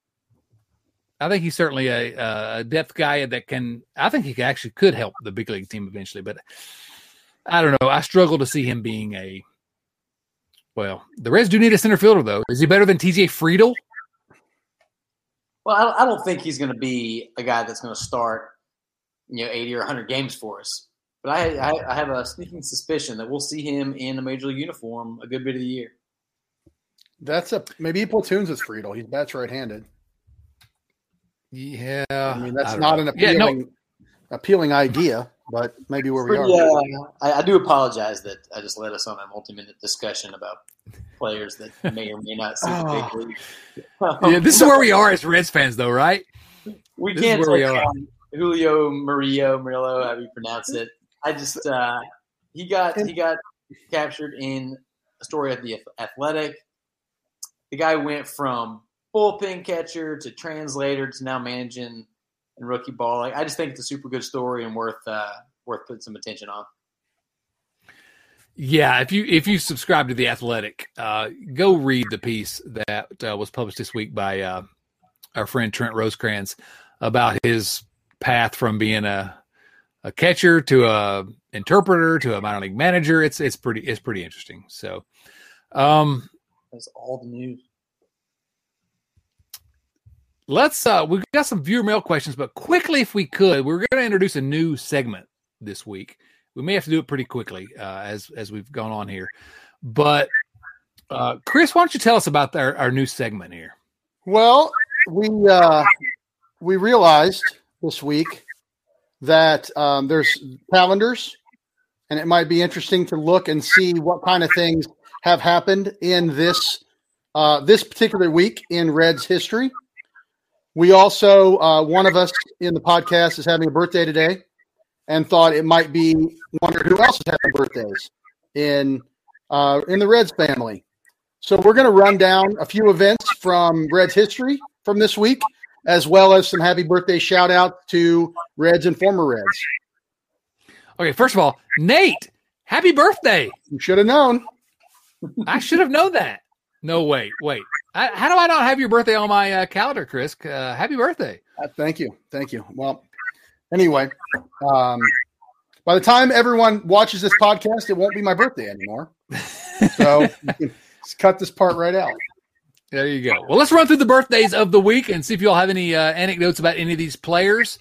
a depth guy that can. I think he actually could help the big league team eventually, but I don't know. I struggle to see him being well, the Reds do need a center fielder, though. Is he better than TJ Friedl? Well, I don't think he's going to be a guy that's going to start, 80 or 100 games for us. But I have a sneaking suspicion that we'll see him in a major league uniform a good bit of the year. Maybe he platoons with Friedl. He's bats right-handed. Yeah, I mean that's not an appealing idea, but maybe where we are. Yeah, I do apologize that I just led us on a multi-minute discussion about players that may or may not see the big league. This is where we are as Reds fans, though, right? We can't touch on Julio Murillo, however you pronounce it. I just he got captured in a story at the Athletic. The guy went from bullpen catcher to translator to now managing in rookie ball. I just think it's a super good story and worth putting some attention on. Yeah, if you subscribe to the Athletic, go read the piece that was published this week by our friend Trent Rosecrans about his path from being a catcher to a interpreter to a minor league manager. It's pretty interesting. So, that's all the news. We've got some viewer mail questions, but quickly, if we could, we're going to introduce a new segment this week. We may have to do it pretty quickly as we've gone on here. But Chris, why don't you tell us about our new segment here? Well, we realized this week that there's calendars, and it might be interesting to look and see what kind of things have happened in this particular week in Reds history. We also, one of us in the podcast is having a birthday today and thought it might be wonder who else is having birthdays in the Reds family. So we're going to run down a few events from Reds history from this week, as well as some happy birthday shout outs to Reds and former Reds. Okay, first of all, Nate, happy birthday. You should have known. I should have known that. No, wait. How do I not have your birthday on my calendar, Chris? Happy birthday. Thank you. Well, anyway, by the time everyone watches this podcast, it won't be my birthday anymore. So you can cut this part right out. There you go. Well, let's run through the birthdays of the week and see if you all have any anecdotes about any of these players.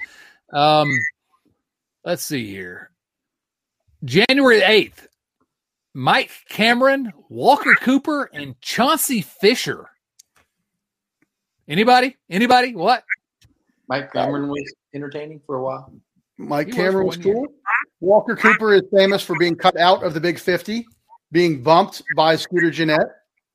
Let's see here. January 8th, Mike Cameron, Walker Cooper, and Chauncey Fisher. Anybody? What? Mike Cameron was entertaining for a while. Mike Cameron was cool. Walker Cooper is famous for being cut out of the Big 50, being bumped by Scooter Gennett.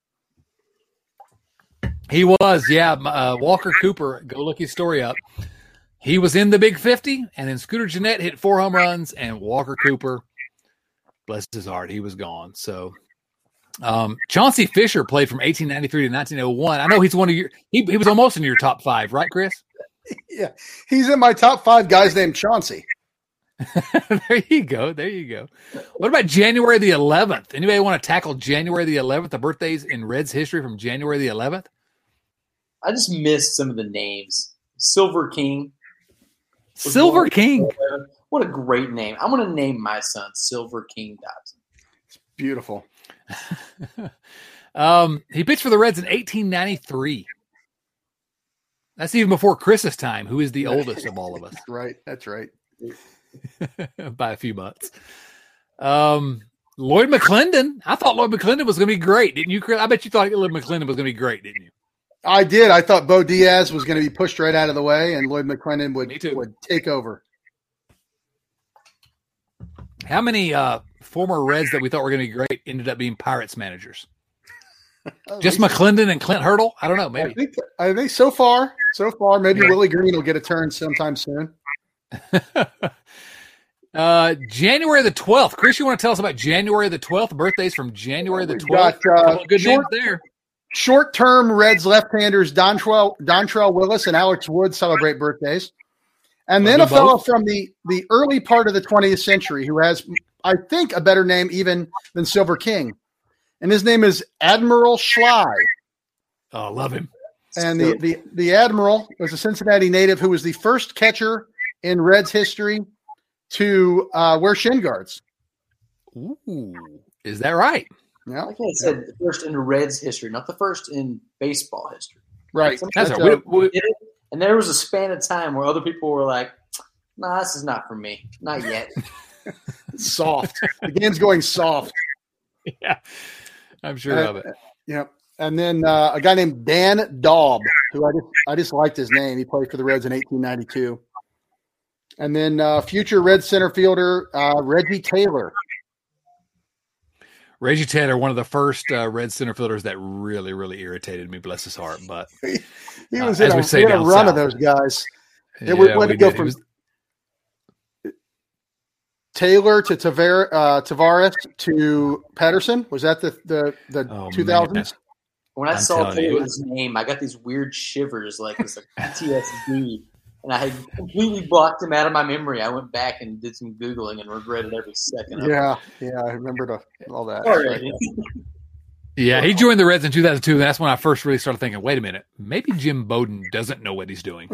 He was, yeah. Walker Cooper, go look his story up. He was in the Big 50, and then Scooter Gennett hit 4 home runs, and Walker Cooper, bless his heart, he was gone. So Chauncey Fisher played from 1893 to 1901. I know he's one of your. He was almost in your top 5, right, Chris? Yeah, he's in my top 5 guys named Chauncey. There you go. There you go. What about January the 11th? Anybody want to tackle January the 11th? The birthdays in Reds history from January the 11th? I just missed some of the names. Silver King. Silver King. What a great name. I'm going to name my son Silver King Dodson. It's beautiful. He pitched for the Reds in 1893. That's even before Chris's time, who is the oldest of all of us. Right. That's right. By a few months. Lloyd McClendon. I thought Lloyd McClendon was going to be great, didn't you, Chris? I bet you thought Lloyd McClendon was going to be great, didn't you? I did. I thought Bo Diaz was going to be pushed right out of the way, and Lloyd McClendon would take over. How many former Reds that we thought were going to be great ended up being Pirates managers? Just McClendon and Clint Hurdle? I don't know. Maybe. I think so far, maybe Willie Green will get a turn sometime soon. January the 12th. Chris, you want to tell us about January the 12th? Birthdays from January the 12th. Good names there. Short-term Reds left-handers Dontrell Willis and Alex Wood celebrate birthdays. And then a fellow from the early part of the 20th century who has, I think, a better name even than Silver King. And his name is Admiral Schley. Oh, love him. And the Admiral was a Cincinnati native who was the first catcher in Reds history to wear shin guards. Ooh, is that right? Yeah. Like I said, the first in Reds history, not the first in baseball history. Right. That's and there was a span of time where other people were like, "Nah, this is not for me. Not yet." Soft. The game's going soft. Yeah, I'm sure of it. Yeah. And then a guy named Dan Daub, who I just liked his name. He played for the Reds in 1892. And then future Red center fielder Reggie Taylor. Reggie Taylor, one of the first Red center fielders that really, really irritated me. Bless his heart. But he was in a run of those guys. Yeah, let it go from Taylor to Tavares to Patterson. Was that the 2000s? Man. When I saw Taylor's name, I got these weird shivers, like it's like PTSD. And I had completely blocked him out of my memory. I went back and did some Googling and regretted every second of it. Yeah, I remember all that. Right. Yeah, he joined the Reds in 2002. And that's when I first really started thinking, wait a minute, maybe Jim Bowden doesn't know what he's doing.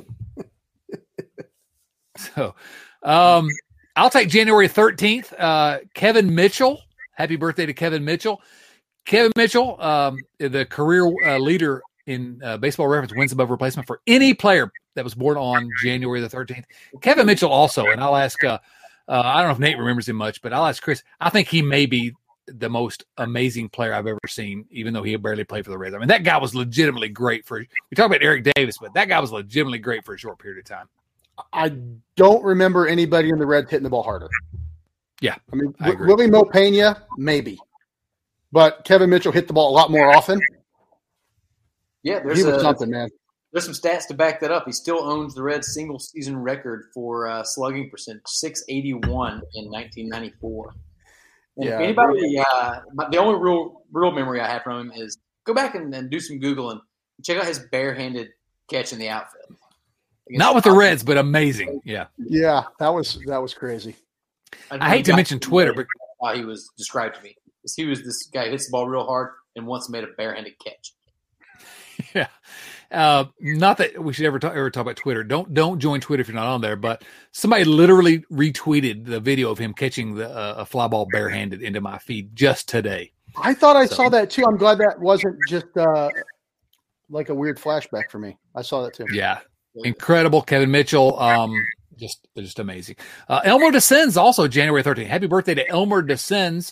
So I'll take January 13th. Kevin Mitchell. Happy birthday to Kevin Mitchell. Kevin Mitchell, the career leader in Baseball Reference wins above replacement for any player that was born on January the 13th. Kevin Mitchell also, and I'll ask, I don't know if Nate remembers him much, but I'll ask Chris. I think he may be the most amazing player I've ever seen, even though he barely played for the Reds. I mean, that guy was legitimately great we talk about Eric Davis, but that guy was legitimately great for a short period of time. I don't remember anybody in the Reds hitting the ball harder. Yeah. I mean, Willie Mo Pena, maybe. But Kevin Mitchell hit the ball a lot more often. Yeah, he was something, man. There's some stats to back that up. He still owns the Reds' single-season record for slugging percentage, .681 in 1994. And if anybody, the only real memory I have from him is go back and do some Googling and check out his barehanded catch in the outfield. Not with the Reds, but amazing. Yeah. Yeah, that was crazy. I hate to mention Twitter, but how he was described to me. He was this guy who hits the ball real hard and once made a barehanded catch. Yeah. Not that we should ever talk about Twitter. Don't join Twitter if you're not on there, but somebody literally retweeted the video of him catching a fly ball barehanded into my feed just today. I thought I saw that too. I'm glad that wasn't just like a weird flashback for me. I saw that too. Yeah. Incredible. Kevin Mitchell. Just amazing. Elmer DeSenz also January 13th. Happy birthday to Elmer DeSenz.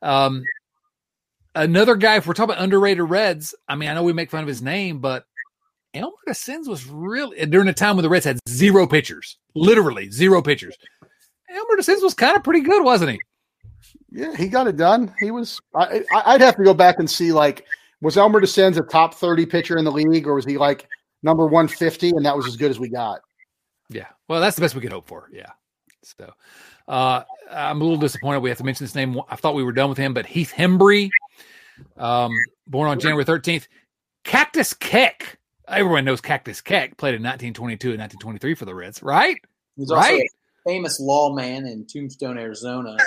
Another guy, if we're talking about underrated Reds, I mean, I know we make fun of his name, but Elmer DeSenz was really, during a time when the Reds had zero pitchers, literally zero pitchers. Elmer DeSenz was kind of pretty good, wasn't he? Yeah, he got it done. He was, I'd have to go back and see, like, was Elmer DeSenz a top 30 pitcher in the league, or was he like number 150 and that was as good as we got? Yeah. Well, that's the best we could hope for. Yeah. So I'm a little disappointed we have to mention this name. I thought we were done with him, but Heath Hembry, born on January 13th. Cactus Keck. Everyone knows Cactus Keck played in 1922 and 1923 for the Reds, right? He's also a famous lawman in Tombstone, Arizona.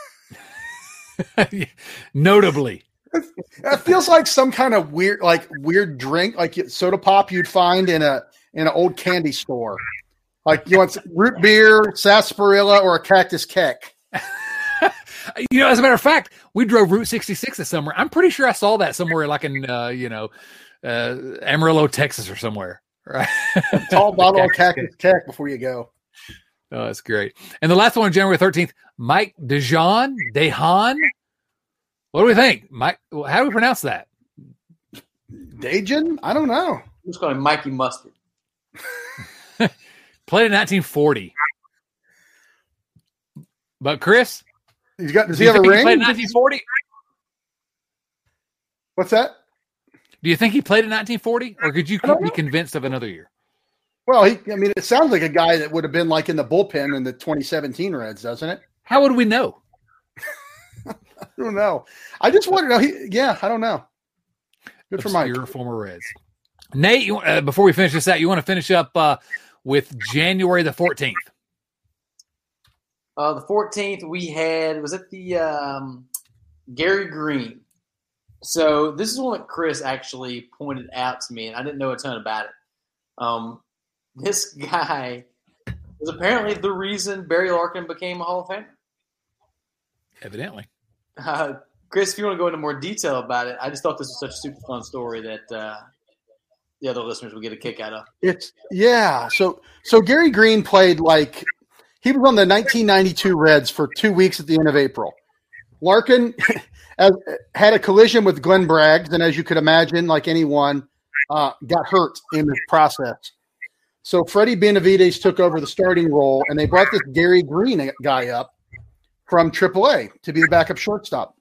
Notably. It feels like some kind of weird drink, like soda pop you'd find in an old candy store. Like you want root beer, sarsaparilla, or a Cactus Keck. As a matter of fact, we drove Route 66 this summer. I'm pretty sure I saw that somewhere like in, Amarillo, Texas or somewhere. Right? Tall bottle of Cactus Keck before you go. Oh, that's great. And the last one on January 13th, Mike Dejan. What do we think? Mike, how do we pronounce that? Dejan? I don't know. I'm just calling him Mikey Mustard. Played in 1940. But Chris? Does he have a ring? He played in 1940? What's that? Do you think he played in 1940? Or could you be convinced of another year? Well, it sounds like a guy that would have been like in the bullpen in the 2017 Reds, doesn't it? How would we know? I don't know. I just want to know. I don't know. Good for Mike. Your former Reds. Nate, before we finish this out, you want to finish up with January the 14th? The 14th we had, was it the Gary Green? So this is one that Chris actually pointed out to me, and I didn't know a ton about it. This guy was apparently the reason Barry Larkin became a Hall of Famer. Evidently. Chris, if you want to go into more detail about it, I just thought this was such a super fun story that the other listeners would get a kick out of. So Gary Green played he was on the 1992 Reds for 2 weeks at the end of April. Larkin had a collision with Glenn Braggs, and as you could imagine, like anyone, got hurt in the process. So Freddie Benavides took over the starting role, and they brought this Gary Green guy up from AAA to be the backup shortstop.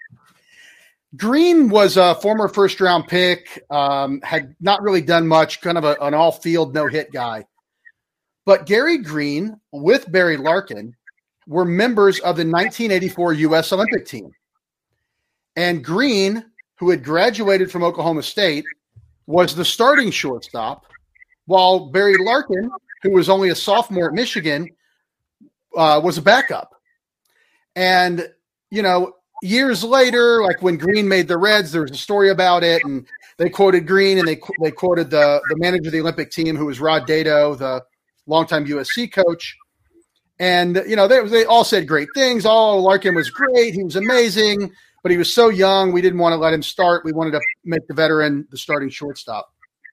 Green was a former first-round pick, had not really done much, kind of an all-field, no-hit guy. But Gary Green, with Barry Larkin, were members of the 1984 U.S. Olympic team. And Green, who had graduated from Oklahoma State, was the starting shortstop, while Barry Larkin, who was only a sophomore at Michigan, was a backup. And, years later, like when Green made the Reds, there was a story about it, and they quoted Green, and they quoted the manager of the Olympic team, who was Rod Dato, the longtime USC coach. And, they all said great things. Oh, Larkin was great. He was amazing, but he was so young. We didn't want to let him start. We wanted to make the veteran the starting shortstop.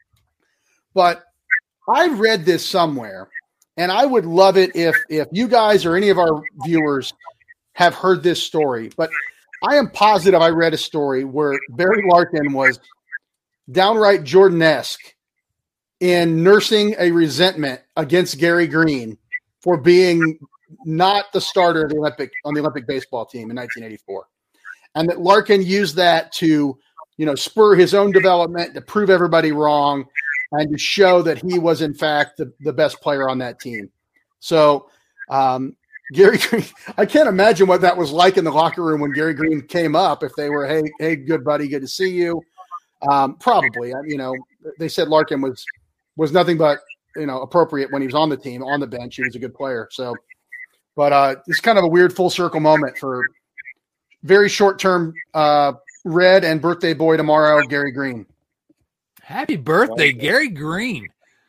But I read this somewhere, and I would love it if you guys or any of our viewers have heard this story. But I am positive I read a story where Barry Larkin was downright Jordan-esque in nursing a resentment against Gary Green for being not the starter of on the Olympic baseball team in 1984. And that Larkin used that to, spur his own development, to prove everybody wrong, and to show that he was, in fact, the best player on that team. So Gary Green, I can't imagine what that was like in the locker room when Gary Green came up, if they were, hey, good buddy, good to see you. Probably, they said Larkin was nothing but, appropriate when he was on the team, on the bench. He was a good player. So, but it's kind of a weird full circle moment for very short-term Red and birthday boy tomorrow, Gary Green. Happy birthday, Gary Green.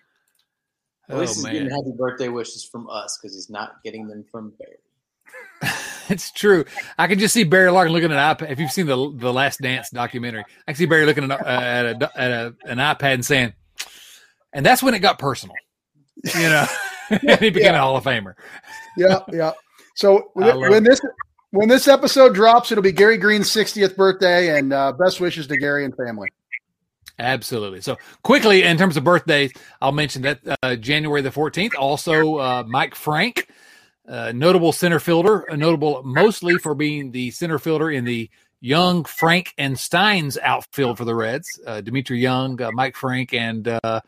At least he's getting happy birthday wishes from us because he's not getting them from Barry. It's true. I can just see Barry Larkin looking at an iPad. If you've seen the Last Dance documentary, I can see Barry looking at an iPad and saying, and that's when it got personal. And he became a Hall of Famer. Yeah. So when this episode drops, it'll be Gary Green's 60th birthday, and best wishes to Gary and family. Absolutely. So quickly, in terms of birthdays, I'll mention that January the 14th, also Mike Frank, notable center fielder, notable mostly for being the center fielder in the Young, Frank, and Steins outfield for the Reds. Dimitri Young, Mike Frank, and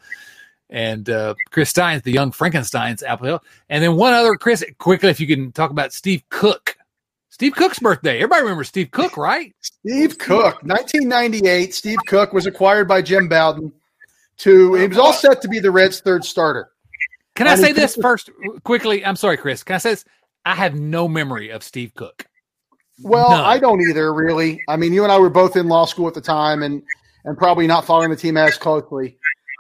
Chris Steins, the Young Frankensteins outfield. And then one other, Chris, quickly, if you can talk about Steve Cook. Steve Cook's birthday. Everybody remembers Steve Cook, right? Steve Cook, 1998. Steve Cook was acquired by Jim Bowden. He was all set to be the Reds' third starter. Can I say this first quickly? I'm sorry, Chris. Can I say this? I have no memory of Steve Cook. Well, None. I don't either, really. I mean, you and I were both in law school at the time and probably not following the team as closely.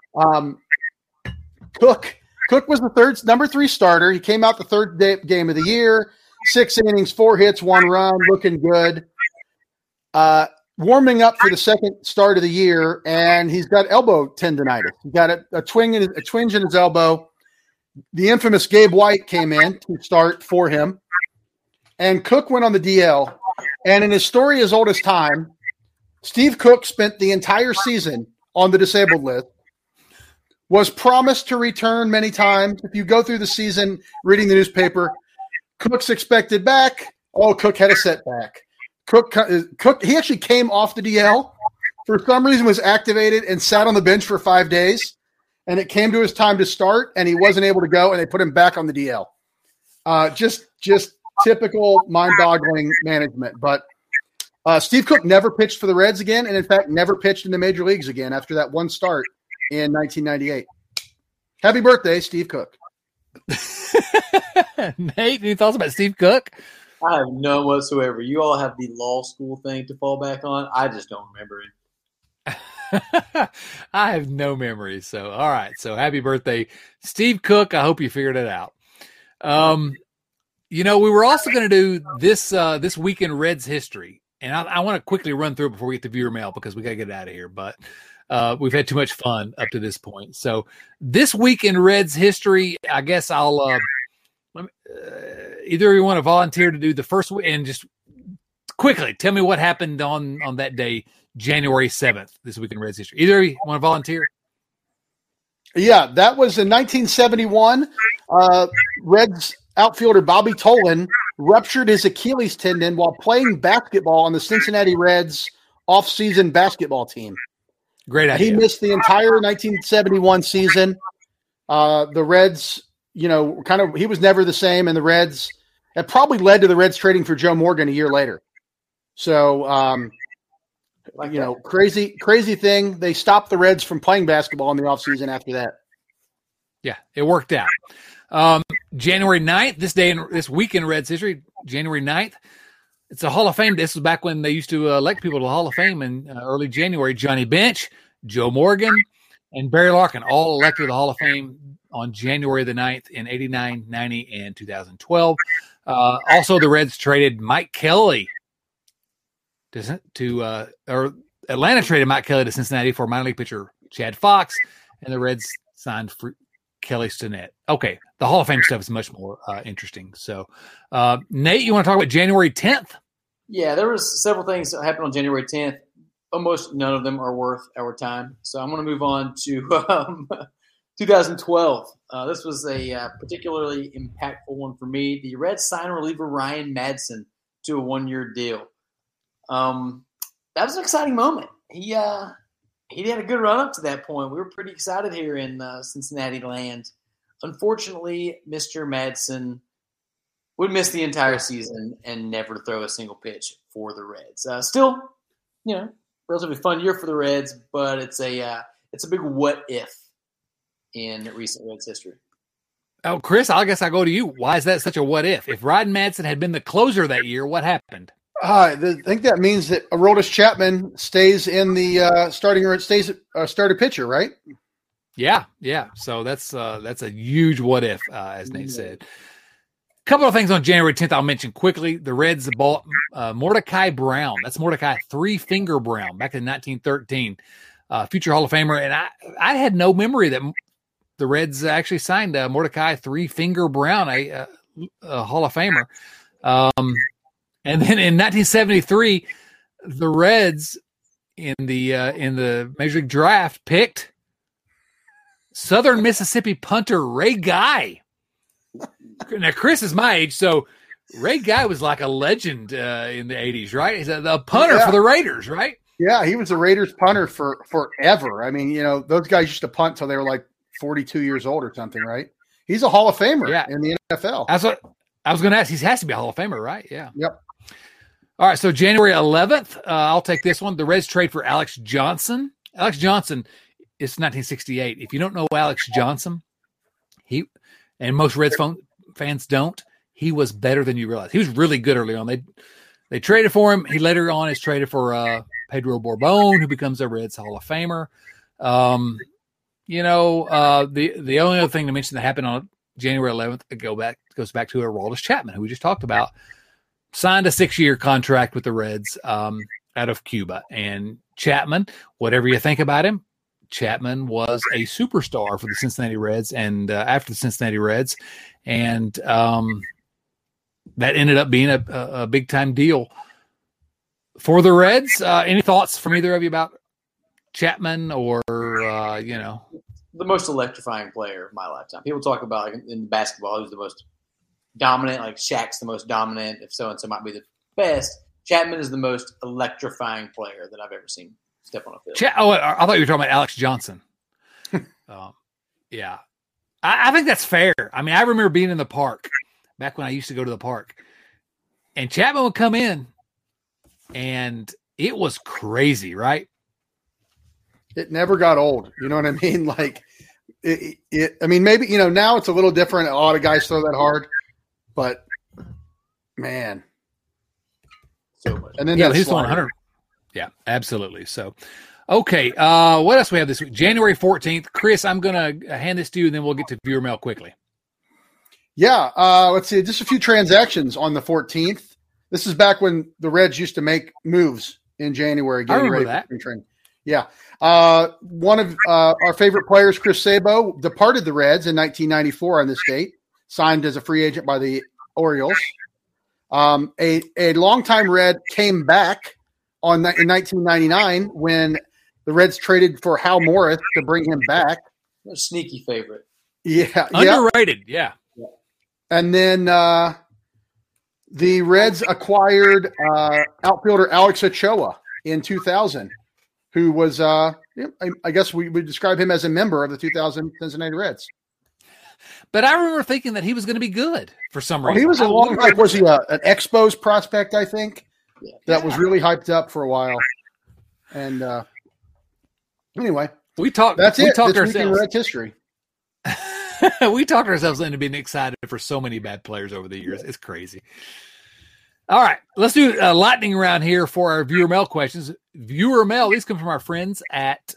Cook was the number 3 starter. He came out the third game of the year, 6 innings, 4 hits, 1 run, looking good. Warming up for the second start of the year, and he's got elbow tendonitis. He got a twinge in his elbow. The infamous Gabe White came in to start for him, and Cook went on the DL. And in his story as old as time, Steve Cook spent the entire season on the disabled list, was promised to return many times. If you go through the season reading the newspaper, Cook's expected back. Oh, Cook had a setback. Cook, he actually came off the DL. For some reason was activated and sat on the bench for 5 days. And it came to his time to start, and he wasn't able to go, and they put him back on the DL. Just typical mind-boggling management. But Steve Cook never pitched for the Reds again, and in fact never pitched in the major leagues again after that one start in 1998. Happy birthday, Steve Cook. Nate, any thoughts about Steve Cook? I have none whatsoever. You all have the law school thing to fall back on. I just don't remember it. I have no memory. So, all right. So happy birthday, Steve Cook. I hope you figured it out. We were also going to do this week in Reds history. And I want to quickly run through it before we get to viewer mail because we got to get out of here. But we've had too much fun up to this point. So this week in Reds history, I guess I'll either you want to volunteer to do the first one and just quickly tell me what happened on that day, January 7th, this week in Reds history. Either you want to volunteer? Yeah, that was in 1971. Reds outfielder Bobby Tolan ruptured his Achilles tendon while playing basketball on the Cincinnati Reds off-season basketball team. Great idea. He missed the entire 1971 season. The Reds, he was never the same, and the Reds, it probably led to the Reds trading for Joe Morgan a year later. So, crazy thing. They stopped the Reds from playing basketball in the offseason after that. Yeah, it worked out. January 9th, this week in Reds history, January 9th, it's a Hall of Fame. This was back when they used to elect people to the Hall of Fame in early January. Johnny Bench, Joe Morgan, and Barry Larkin all elected to the Hall of Fame on January the 9th in 89, 90, and 2012. Also, the Reds traded Mike Kelly Atlanta traded Mike Kelly to Cincinnati for minor league pitcher Chad Fox, and the Reds signed for Kelly Stinnett. Okay, the Hall of Fame stuff is much more interesting. So, Nate, you want to talk about January 10th? Yeah, there was several things that happened on January 10th. Almost none of them are worth our time. So I'm going to move on to 2012. This was a particularly impactful one for me. The Reds signed reliever Ryan Madson to a 1-year deal. That was an exciting moment. He had a good run up to that point. We were pretty excited here in Cincinnati land. Unfortunately, Mr. Madsen would miss the entire season and never throw a single pitch for the Reds. Still, relatively fun year for the Reds, but it's a big what if in recent Reds history. Oh, Chris, I guess I'll go to you. Why is that such a what if? If Ryan Madsen had been the closer that year, what happened? I think that means that Aroldis Chapman stays in the starting pitcher, right? Yeah. So that's a huge what if, as Nate said. A couple of things on January 10th I'll mention quickly. The Reds bought Mordecai Brown. That's Mordecai Three-Finger Brown back in 1913, future Hall of Famer. And I had no memory that the Reds actually signed Mordecai Three-Finger Brown, a Hall of Famer. And then in 1973, the Reds in the Major League Draft picked Southern Mississippi punter Ray Guy. Now, Chris is my age, so Ray Guy was like a legend in the 80s, right? He's a punter for the Raiders, right? Yeah, he was a Raiders punter for forever. I mean, those guys used to punt till they were like 42 years old or something, right? He's a Hall of Famer in the NFL. That's what I was going to ask. He has to be a Hall of Famer, right? Yeah. Yep. All right, so January 11th, I'll take this one. The Reds trade for Alex Johnson. Alex Johnson is 1968. If you don't know Alex Johnson, and most Reds fans don't, he was better than you realize. He was really good early on. They traded for him. He later on is traded for Pedro Borbon, who becomes a Reds Hall of Famer. The only other thing to mention that happened on January 11th goes back to Aroldis Chapman, who we just talked about. Signed a 6-year contract with the Reds out of Cuba. And Chapman, whatever you think about him, Chapman was a superstar for the Cincinnati Reds and after the Cincinnati Reds. And that ended up being a big-time deal for the Reds. Any thoughts from either of you about Chapman or, The most electrifying player of my lifetime. People talk about, like, in basketball, who's the most dominant, like Shaq's the most dominant, if so-and-so might be the best. Chapman is the most electrifying player that I've ever seen step on a field. I thought you were talking about Alex Johnson. Yeah. I think that's fair. I mean, I remember being in the park back when I used to go to the park, and Chapman would come in, and it was crazy, right? It never got old. You know what I mean? Like, maybe, now it's a little different. A lot of guys throw that hard, but man. So much. And then he's 100. Yeah, absolutely. So, okay. What else we have this week? January 14th. Chris, I'm going to hand this to you, and then we'll get to viewer mail quickly. Yeah. Let's see. Just a few transactions on the 14th. This is back when the Reds used to make moves in January. I remember that. Yeah. One of our favorite players, Chris Sabo, departed the Reds in 1994 on this date, signed as a free agent by the Orioles. A longtime Red came back in 1999 when the Reds traded for Hal Morris to bring him back. A sneaky favorite. Yeah. Underrated. Yeah. And then the Reds acquired outfielder Alex Ochoa in 2000. Who was, I guess we would describe him as a member of the 2000 Cincinnati Reds. But I remember thinking that he was going to be good for some reason. He was was he an Expos prospect, I think, that was really hyped up for a while. And anyway. That's it. We talked ourselves in Reds history. We talked ourselves into being excited for so many bad players over the years. It's crazy. All right, let's do a lightning round here for our viewer mail questions. Viewer mail, these come from our friends at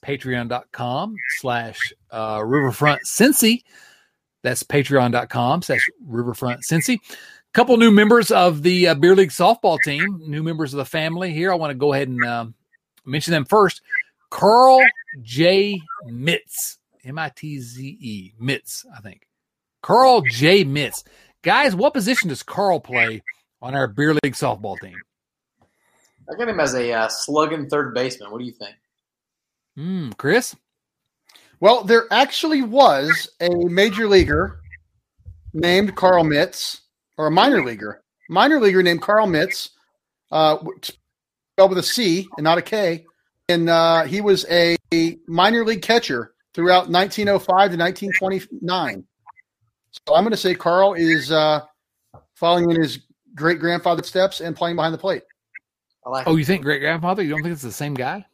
patreon.com/RiverfrontCincy. That's patreon.com/RiverfrontCincy. Couple new members of the Beer League softball team, new members of the family here. I want to go ahead and mention them first. Carl J. Mitz, Mitze, Mitz, I think. Carl J. Mitz. Guys, what position does Carl play on our Beer League softball team? I got him as a slugging third baseman. What do you think? Chris? Well, there actually was a major leaguer named Carl Mitz, or a minor leaguer named Carl Mitz, spelled with a C and not a K, and he was a minor league catcher throughout 1905 to 1929. So I'm going to say Carl is following in his great-grandfather's steps and playing behind the plate. I like you think great-grandfather? You don't think it's the same guy?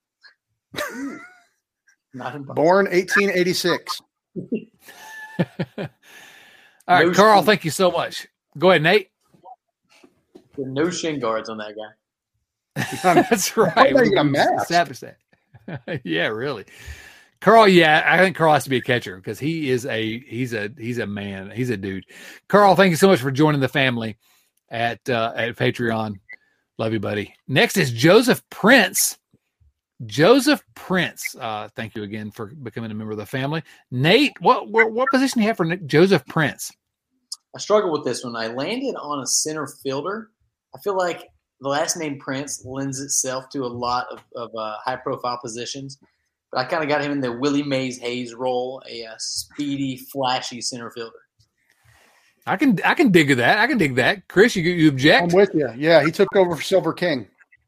Born 1886. All right, Carl, thank you so much. Go ahead, Nate. There are no shin guards on that guy. That's right. Establish that. Yeah, really. Carl, I think Carl has to be a catcher because he's a man. He's a dude. Carl, thank you so much for joining the family at Patreon. Love you, buddy. Next is Joseph Prince. Joseph Prince. Thank you again for becoming a member of the family. Nate, what position do you have for Joseph Prince? I struggled with this one. I landed on a center fielder. I feel like the last name Prince lends itself to a lot of high-profile positions. But I kind of got him in the Willie Mays Hayes role, a speedy, flashy center fielder. I can dig that. I can dig that. Chris, you object? I'm with you. Yeah, he took over for Silver King.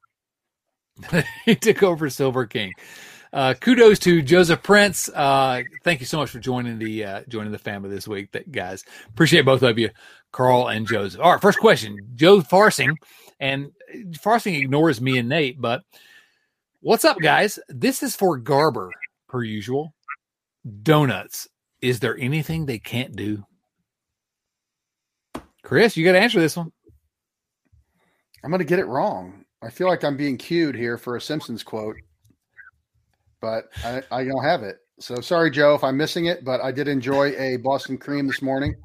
He took over Silver King. Kudos to Joseph Prince. Thank you so much for joining the family this week, guys. Appreciate both of you. Carl and Joseph. All right, first question. Joe Farsing, and Farsing ignores me and Nate, but what's up, guys? This is for Garber, per usual. Donuts. Is there anything they can't do? Chris, you got to answer this one. I'm going to get it wrong. I feel like I'm being cued here for a Simpsons quote, but I don't have it. So sorry, Joe, if I'm missing it, but I did enjoy a Boston cream this morning.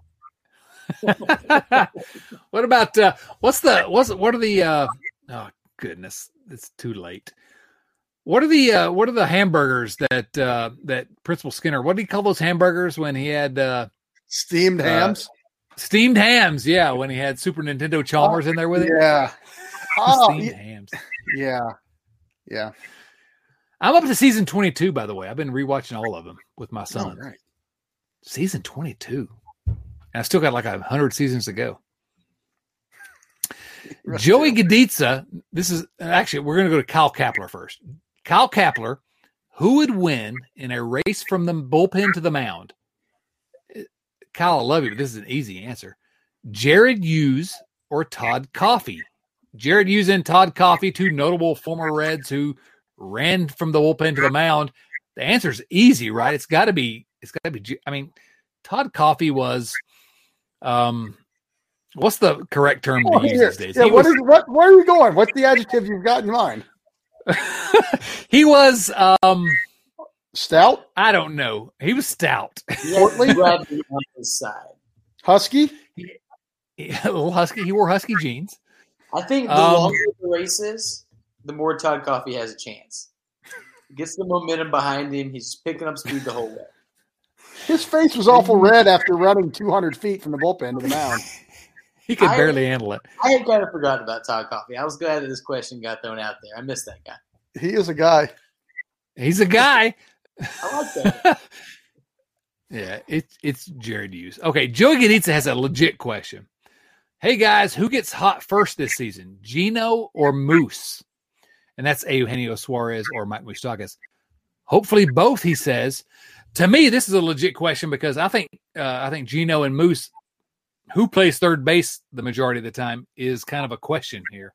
What about what are the oh goodness, it's too late. What are the hamburgers that Principal Skinner, what did he call those hamburgers when he had steamed hams? Steamed hams, yeah, when he had Super Nintendo Chalmers in there with it. Yeah. Steamed hams. Yeah. Yeah. I'm up to season 22, by the way. I've been rewatching all of them with my son. Oh, right. Season 22. And I still got like 100 seasons to go. Joey Gaditza, this is actually, we're going to go to Kyle Kapler first. Kyle Kapler, who would win in a race from the bullpen to the mound? Kyle, I love you, but this is an easy answer. Jared Hughes or Todd Coffey? Jared Hughes and Todd Coffey, two notable former Reds who ran from the bullpen to the mound. The answer is easy, right? It's got to be. I mean, Todd Coffey was. What's the correct term to use these days? Yeah, where are you going? What's the adjective you've got in mind? He was stout. I don't know. He was stout. Portly, on his side. Husky. A little husky. He wore husky jeans. I think the longer the race is, the more Todd Coffey has a chance. Gets the momentum behind him. He's picking up speed the whole way. His face was awful red after running 200 feet from the bullpen to the mound. He could barely handle it. I had kind of forgotten about Todd Coffey. I was glad that this question got thrown out there. I missed that guy. He is a guy. He's a guy. I like that. Yeah, it's Jared Hughes. Okay, Joey Gaditza has a legit question. Hey, guys, who gets hot first this season, Gino or Moose? And that's Eugenio Suarez or Mike Moustakas. Hopefully both, he says. To me, this is a legit question because I think Gino and Moose, who plays third base the majority of the time, is kind of a question here.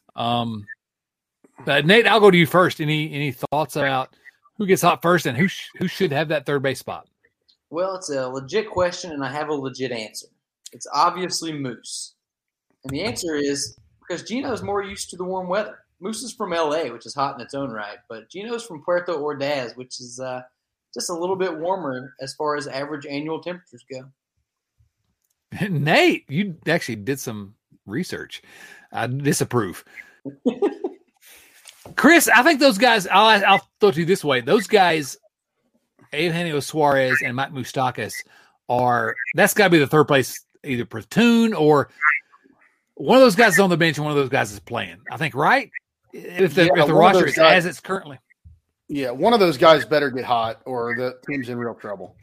Nate, I'll go to you first. Any thoughts about who gets hot first and who should have that third base spot? Well, it's a legit question, and I have a legit answer. It's obviously Moose. And the answer is because Gino's more used to the warm weather. Moose is from L.A., which is hot in its own right, but Gino's from Puerto Ordaz, which is just a little bit warmer as far as average annual temperatures go. Nate, you actually did some research. I disapprove. Chris, I think those guys, I'll throw it to you this way. Those guys, Eugenio Suarez and Mike Moustakas, that's got to be the third place, either platoon or one of those guys is on the bench and one of those guys is playing. I think, right? If the roster is as it's currently. Yeah, one of those guys better get hot or the team's in real trouble.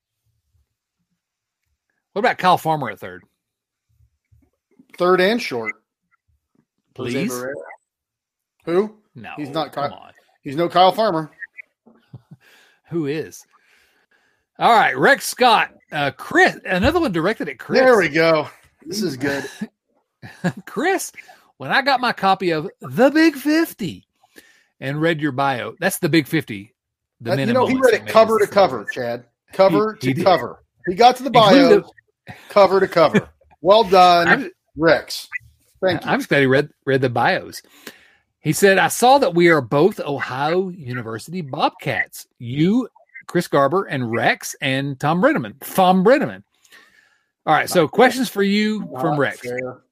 What about Kyle Farmer at third? Third and short. Please? Who? No. He's not Come on. He's no Kyle Farmer. Who is? All right, Rex Scott. Chris, another one directed at Chris. There we go. This is good. Chris, when I got my copy of The Big 50 and read your bio, that's The Big 50. He read it cover to cover, Chad. Cover to cover. He got to the bio cover to cover. Well done, Rex. Thank you. I'm just glad he read the bios. He said, I saw that we are both Ohio University Bobcats. You, Chris Garber, and Rex, and Tom Brenneman. All right, so questions for you from Rex.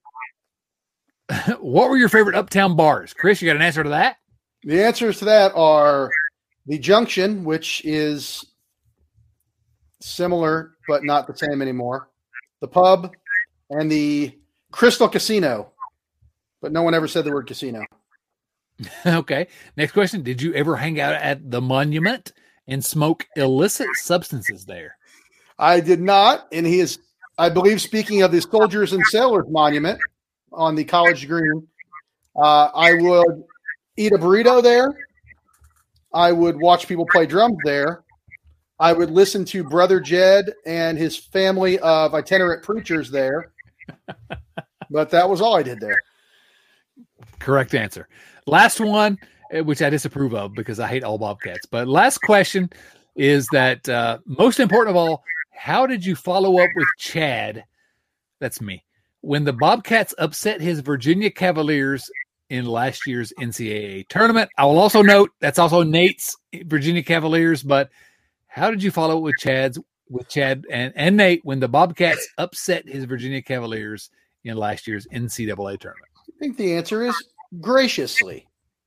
What were your favorite uptown bars? Chris, you got an answer to that? The answers to that are the Junction, which is similar but not the same anymore, the Pub, and the Crystal Casino. But no one ever said the word casino. Okay. Next question. Did you ever hang out at the Monument and smoke illicit substances there? I did not. And he is, I believe, speaking of the Soldiers and Sailors Monument on the College Green, I would eat a burrito there. I would watch people play drums there. I would listen to Brother Jed and his family of itinerant preachers there. But that was all I did there. Correct answer. Last one, which I disapprove of because I hate all Bobcats. But last question is that most important of all, how did you follow up with Chad? That's me. When the Bobcats upset his Virginia Cavaliers in last year's NCAA tournament. I will also note that's also Nate's Virginia Cavaliers, but how did you follow it with Chad and Nate when the Bobcats upset his Virginia Cavaliers in last year's NCAA tournament? I think the answer is graciously.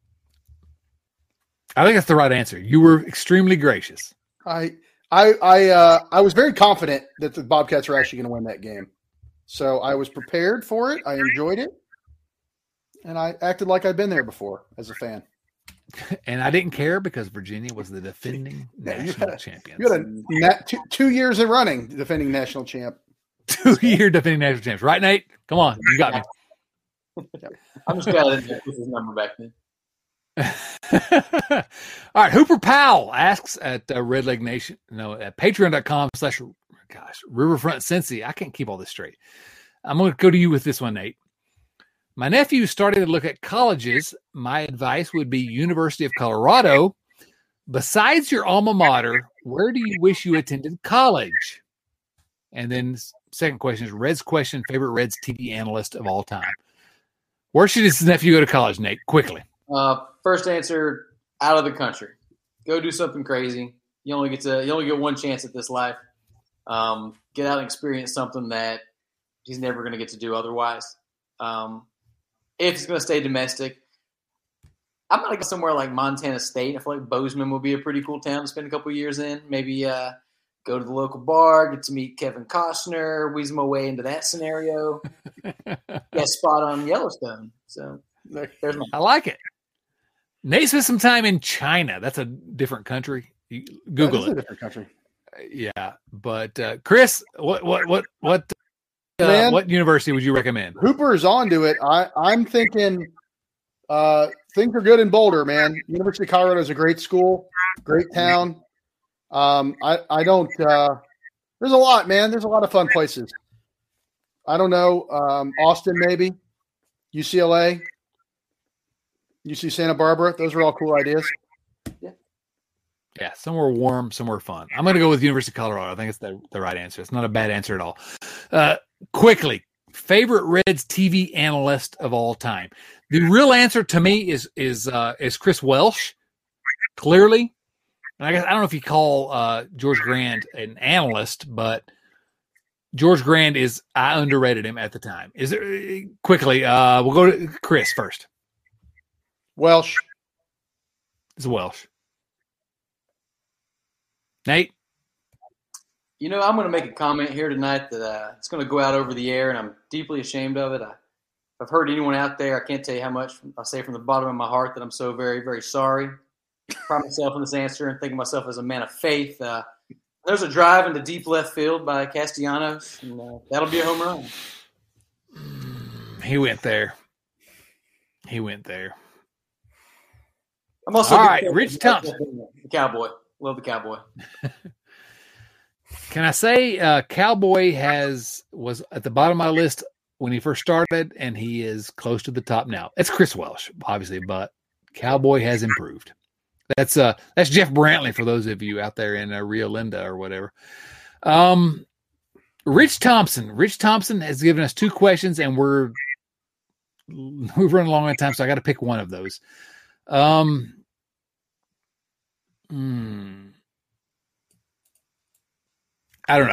I think that's the right answer. You were extremely gracious. I was very confident that the Bobcats were actually going to win that game. So I was prepared for it. I enjoyed it. And I acted like I'd been there before as a fan. And I didn't care because Virginia was the defending national champions. You had 2 years in running defending national champ. 2-year defending national champs. Right, Nate? Come on. You got me. I'm just glad I didn't put his number back then. All right. Hooper Powell asks at Red Leg Nation, at patreon.com/Riverfront Cincy. I can't keep all this straight. I'm going to go to you with this one, Nate. My nephew started to look at colleges. My advice would be University of Colorado. Besides your alma mater, where do you wish you attended college? And then second question is Reds question, favorite Reds TV analyst of all time. Where should his nephew go to college, Nate? Quickly. First answer, out of the country. Go do something crazy. You only get one chance at this life. Get out and experience something that he's never going to get to do otherwise. If he's going to stay domestic, I'm going to go somewhere like Montana State. I feel like Bozeman would be a pretty cool town to spend a couple of years in. Maybe go to the local bar, get to meet Kevin Costner, wheeze my way into that scenario. Get spot on Yellowstone. So there's my. I like it. Nate spent some time in China. That's a different country. Google it. A different country. Yeah, but Chris, what university would you recommend? Hooper is on to it. I'm thinking things are good in Boulder, man. University of Colorado is a great school, great town. I don't there's a lot, man. There's a lot of fun places. I don't know. Austin, maybe. UCLA. UC Santa Barbara. Those are all cool ideas. Yeah, somewhere warm, somewhere fun. I'm going to go with University of Colorado. I think it's the right answer. It's not a bad answer at all. Quickly, favorite Reds TV analyst of all time. The real answer to me is Chris Welsh, clearly. And I guess I don't know if you call George Grand an analyst, but George Grand I underrated him at the time. Quickly, we'll go to Chris first. Welsh. It's Welsh. Nate? I'm going to make a comment here tonight that it's going to go out over the air, and I'm deeply ashamed of it. If I've hurt anyone out there, I can't tell you how much I say from the bottom of my heart that I'm so very, very sorry. I pride myself in this answer and think of myself as a man of faith. There's a drive into deep left field by Castellanos, and that'll be a home run. He went there. I'm also all right, Rich Thompson. The Cowboy. Love the Cowboy. Can I say Cowboy was at the bottom of my list when he first started, and he is close to the top now. It's Chris Welsh, obviously, but Cowboy has improved. That's Jeff Brantley for those of you out there in Rio Linda or whatever. Rich Thompson. Rich Thompson has given us 2 questions, and we've run along on time, so I got to pick one of those. I don't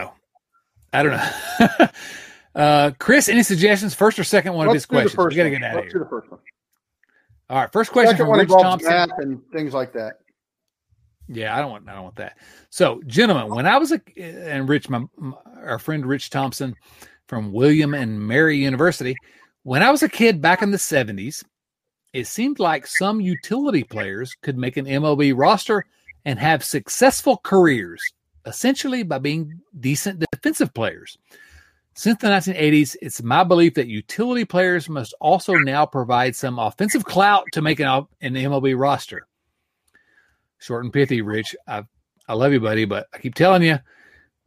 know. Chris, any suggestions? First or second one of his questions? We got to get out of here. To the first one. All right, first question from Rich Thompson. Math and things like that. Yeah, I don't want that. So, gentlemen, when I was and Rich, our friend Rich Thompson from William and Mary University, when I was a kid back in the 70s, it seemed like some utility players could make an MLB roster and have successful careers, essentially by being decent defensive players. Since the 1980s, it's my belief that utility players must also now provide some offensive clout to make an MLB roster. Short and pithy, Rich. I love you, buddy, but I keep telling you,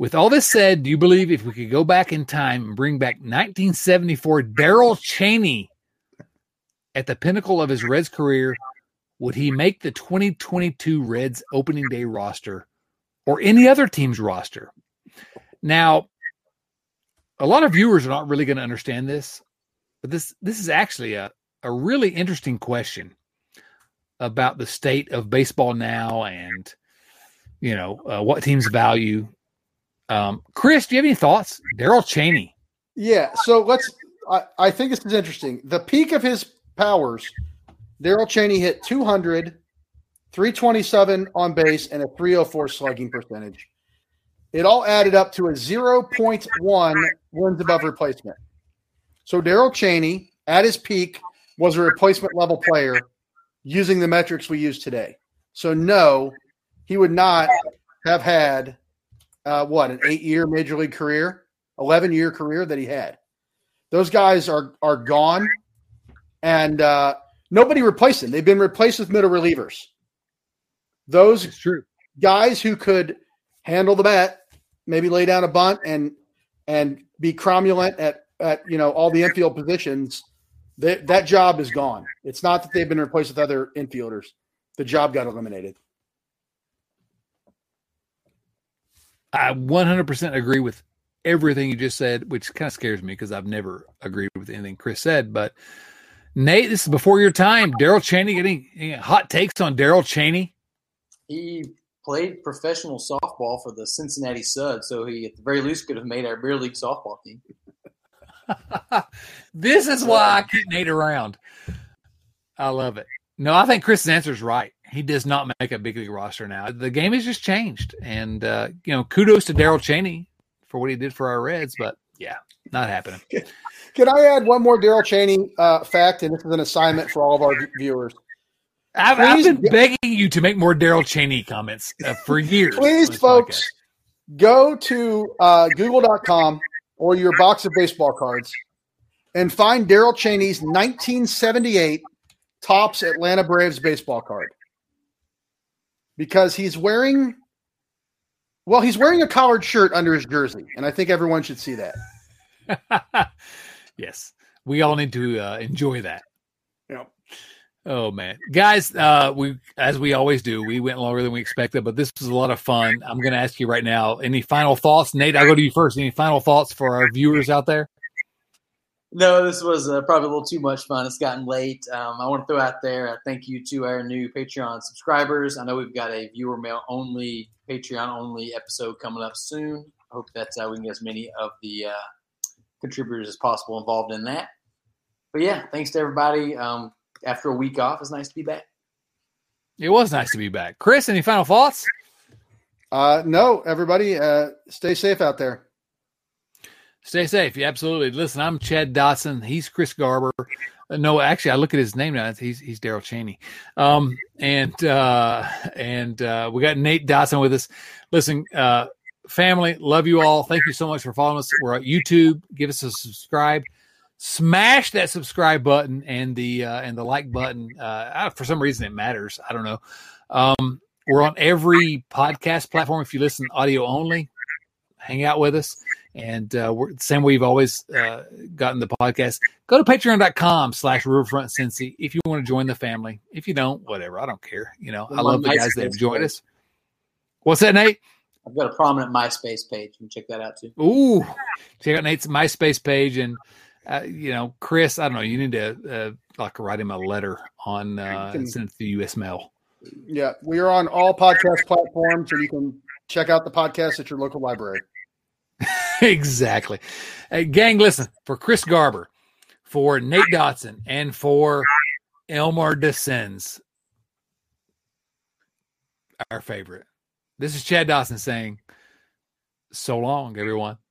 With all this said, do you believe if we could go back in time and bring back 1974 Darrell Chaney at the pinnacle of his Reds career, would he make the 2022 Reds opening day roster or any other team's roster? Now, a lot of viewers are not really going to understand this, but this is actually a really interesting question about the state of baseball now and, what teams value. Chris, do you have any thoughts? Darrell Chaney. Yeah, so I think this is interesting. The peak of his powers, Darrell Chaney hit 200, 327 on base, and a 304 slugging percentage. It all added up to a 0.1 wins above replacement. So Darrell Chaney, at his peak, was a replacement level player using the metrics we use today. So no, he would not have had an 8-year major league career, 11-year career that he had. Those guys are gone, and nobody replaced them. They've been replaced with middle relievers. Those guys who could handle the bat, maybe lay down a bunt and be cromulent at all the infield positions. That job is gone. It's not that they've been replaced with other infielders. The job got eliminated. I 100% agree with everything you just said, which kind of scares me because I've never agreed with anything Chris said. But Nate, this is before your time. Darrell Chaney, any hot takes on Darrell Chaney? He played professional softball for the Cincinnati Suds, so he at the very least could have made our beer league softball team. This is why I keep Nate around. I love it. No, I think Chris's answer is right. He does not make a big league roster now. The game has just changed. And, kudos to Darrell Chaney for what he did for our Reds. But, yeah, not happening. Can I add one more Darrell Chaney fact? And this is an assignment for all of our viewers. I've been begging you to make more Darrell Chaney comments for years. Please, folks, go to Google.com or your box of baseball cards and find Darrell Chaney's 1978 Topps Atlanta Braves baseball card. Because he's wearing a collared shirt under his jersey, and I think everyone should see that. Yes, we all need to enjoy that. Yep. Oh man, guys, as we always do, we went longer than we expected, but this was a lot of fun. I'm going to ask you right now, any final thoughts? Nate, I'll go to you first. Any final thoughts for our viewers out there? No, this was probably a little too much fun. It's gotten late. I want to throw out there a thank you to our new Patreon subscribers. I know we've got a viewer mail only, Patreon only episode coming up soon. I hope that we can get as many of the contributors as possible involved in that. But yeah, thanks to everybody. After a week off, it's nice to be back. It was nice to be back. Chris, any final thoughts? No, everybody, stay safe out there. Stay safe. Yeah, absolutely. Listen, I'm Chad Dotson. He's Chris Garber. No, actually, I look at his name now. He's Darrell Chaney. And we got Nate Dotson with us. Listen, family, love you all. Thank you so much for following us. We're on YouTube. Give us a subscribe. Smash that subscribe button and the like button. For some reason, it matters. I don't know. We're on every podcast platform. If you listen audio only, hang out with us. And we're the same way you've always gotten the podcast. Go to patreon.com/RiverfrontCincy if you want to join the family. If you don't, whatever. I don't care. I love the guys that have joined us. What's that, Nate? I've got a prominent MySpace page. You can check that out too. Ooh, check out Nate's MySpace page. And, Chris, I don't know. You need to write him a letter on send it to U.S. Mail. Yeah, we are on all podcast platforms, and you can check out the podcast at your local library. Exactly. Hey, gang, listen, for Chris Garber, for Nate Dotson, and for Elmar Descends, our favorite. This is Chad Dotson saying, so long, everyone.